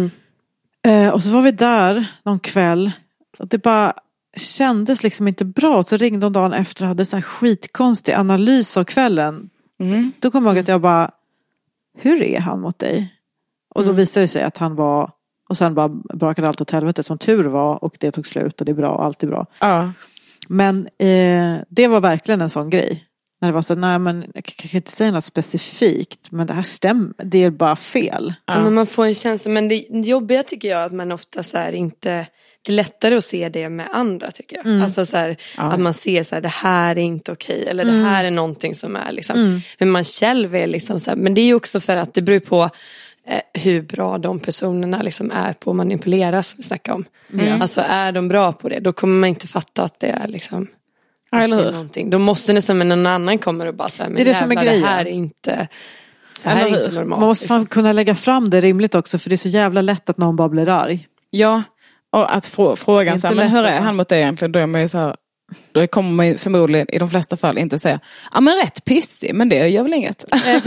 Speaker 2: Och så var vi där någon kväll. Och det bara kändes liksom inte bra. Så ringde hon dagen efter och hade så här skitkonstig analys av kvällen. Då kom jag ihåg att jag bara, hur är han mot dig? Och då visade det sig att han var, och sen bara brakade allt åt helvete som tur var, och det tog slut och det är bra, allt är bra. Men det var verkligen en sån grej. När det var så, nej men jag kan inte säga något specifikt, men det här stämmer, det är bara fel.
Speaker 6: Men man får en känsla, men det jobbiga tycker jag att man ofta så här inte, det är lättare att se det med andra tycker jag. Alltså så här, att man ser så här, det här är inte okej, eller det här är någonting som är liksom, men man själv är liksom så här, men det är ju också för att det beror på hur bra de personerna liksom är på att manipulera, som vi snackar om. Alltså är de bra på det, då kommer man inte fatta att det är liksom
Speaker 1: eller hur?
Speaker 6: Då måste nästan, men någon annan kommer och bara säga, men
Speaker 2: det är det som är grejen.
Speaker 6: Det här är inte, så här är inte normalt.
Speaker 2: Man måste fan kunna lägga fram det rimligt också, för det är så jävla lätt att någon bara blir arg.
Speaker 1: Ja, och att fråga så här, men hur är han mot dig egentligen? Då är man ju så här, då kommer man ju förmodligen i de flesta fall inte säga, ja men rätt pissig, men det gör väl inget.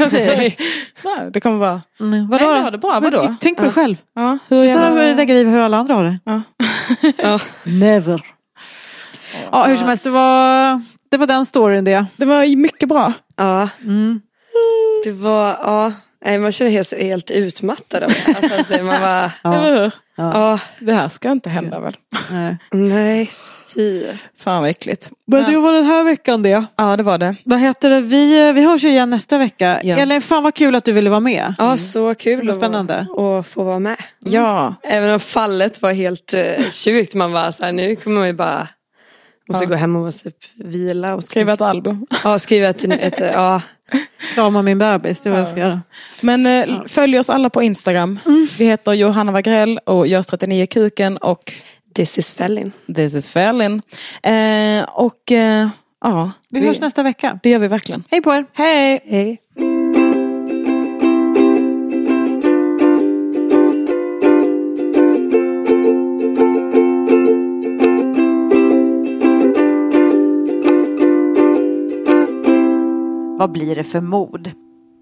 Speaker 1: Det kommer vara,
Speaker 2: vadå?
Speaker 1: Nej, det bra, vadå?
Speaker 2: Tänk på dig själv.
Speaker 1: Ja,
Speaker 2: hur lägger i hur alla andra har det. Never. Ja, hur som helst, det var den storyn det.
Speaker 1: Det var mycket bra.
Speaker 6: Ja. Det var, man känner helt utmattad av det. Alltså att man var,
Speaker 1: det här ska inte hända väl.
Speaker 6: Nej.
Speaker 1: Fan vad äckligt.
Speaker 2: Men det var den här veckan det.
Speaker 1: Ja, det var det.
Speaker 2: Vad heter det? Vi hörs ju igen nästa vecka. Eller fan vad kul att du ville vara med.
Speaker 6: Ja, så kul.
Speaker 2: Det spännande.
Speaker 6: Att få vara med.
Speaker 1: Ja.
Speaker 6: Även om fallet var helt sjukt. Man var så här, nu kommer man ju bara måste gå hem och typ vila. Och
Speaker 1: skriva ett album.
Speaker 6: Ja, skriva ett
Speaker 2: krama min bebis, det var jag ska göra. Men
Speaker 1: följ oss alla på Instagram. Vi heter Johanna Wagrell och Görs 39 Kuken och
Speaker 6: This is Fellin.
Speaker 2: Vi hörs nästa vecka.
Speaker 1: Det gör vi verkligen.
Speaker 2: Hej på er.
Speaker 6: Hej.
Speaker 2: Vad blir det för mod?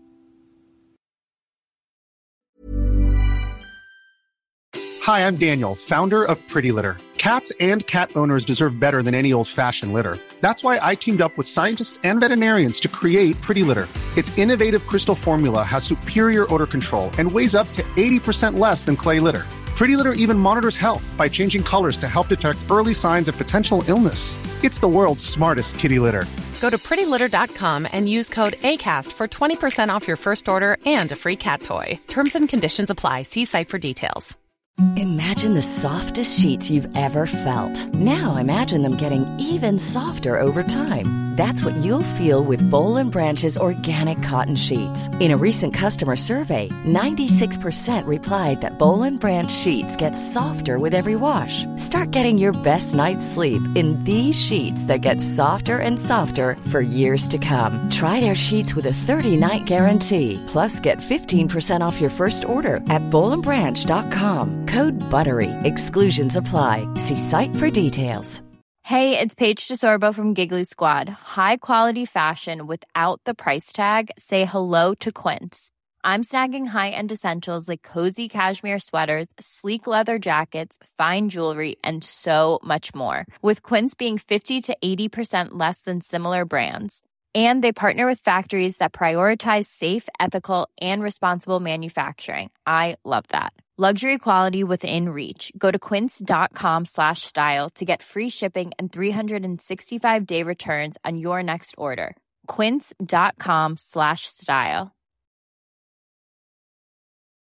Speaker 8: Hi, I'm Daniel, founder of Pretty Litter. Cats and cat owners deserve better than any old-fashioned litter. That's why I teamed up with scientists and veterinarians to create Pretty Litter. Its innovative crystal formula has superior odor control and weighs up to 80% less than clay litter. Pretty Litter even monitors health by changing colors to help detect early signs of potential illness. It's the world's smartest kitty litter.
Speaker 9: Go to prettylitter.com and use code ACAST for 20% off your first order and a free cat toy. Terms and conditions apply. See site for details.
Speaker 4: Imagine the softest sheets you've ever felt. Now imagine them getting even softer over time. That's what you'll feel with Boll & Branch's organic cotton sheets. In a recent customer survey, 96% replied that Boll & Branch sheets get softer with every wash. Start getting your best night's sleep in these sheets that get softer and softer for years to come. Try their sheets with a 30-night guarantee. Plus, get 15% off your first order at bollandbranch.com. Code BUTTERY. Exclusions apply. See site for details.
Speaker 10: Hey, it's Paige DeSorbo from Giggly Squad. High quality fashion without the price tag. Say hello to Quince. I'm snagging high-end essentials like cozy cashmere sweaters, sleek leather jackets, fine jewelry, and so much more. With Quince being 50 to 80% less than similar brands. And they partner with factories that prioritize safe, ethical, and responsible manufacturing. I love that. Luxury quality within reach. Go to quince.com/style to get free shipping and 365-day returns on your next order. Quince.com/style.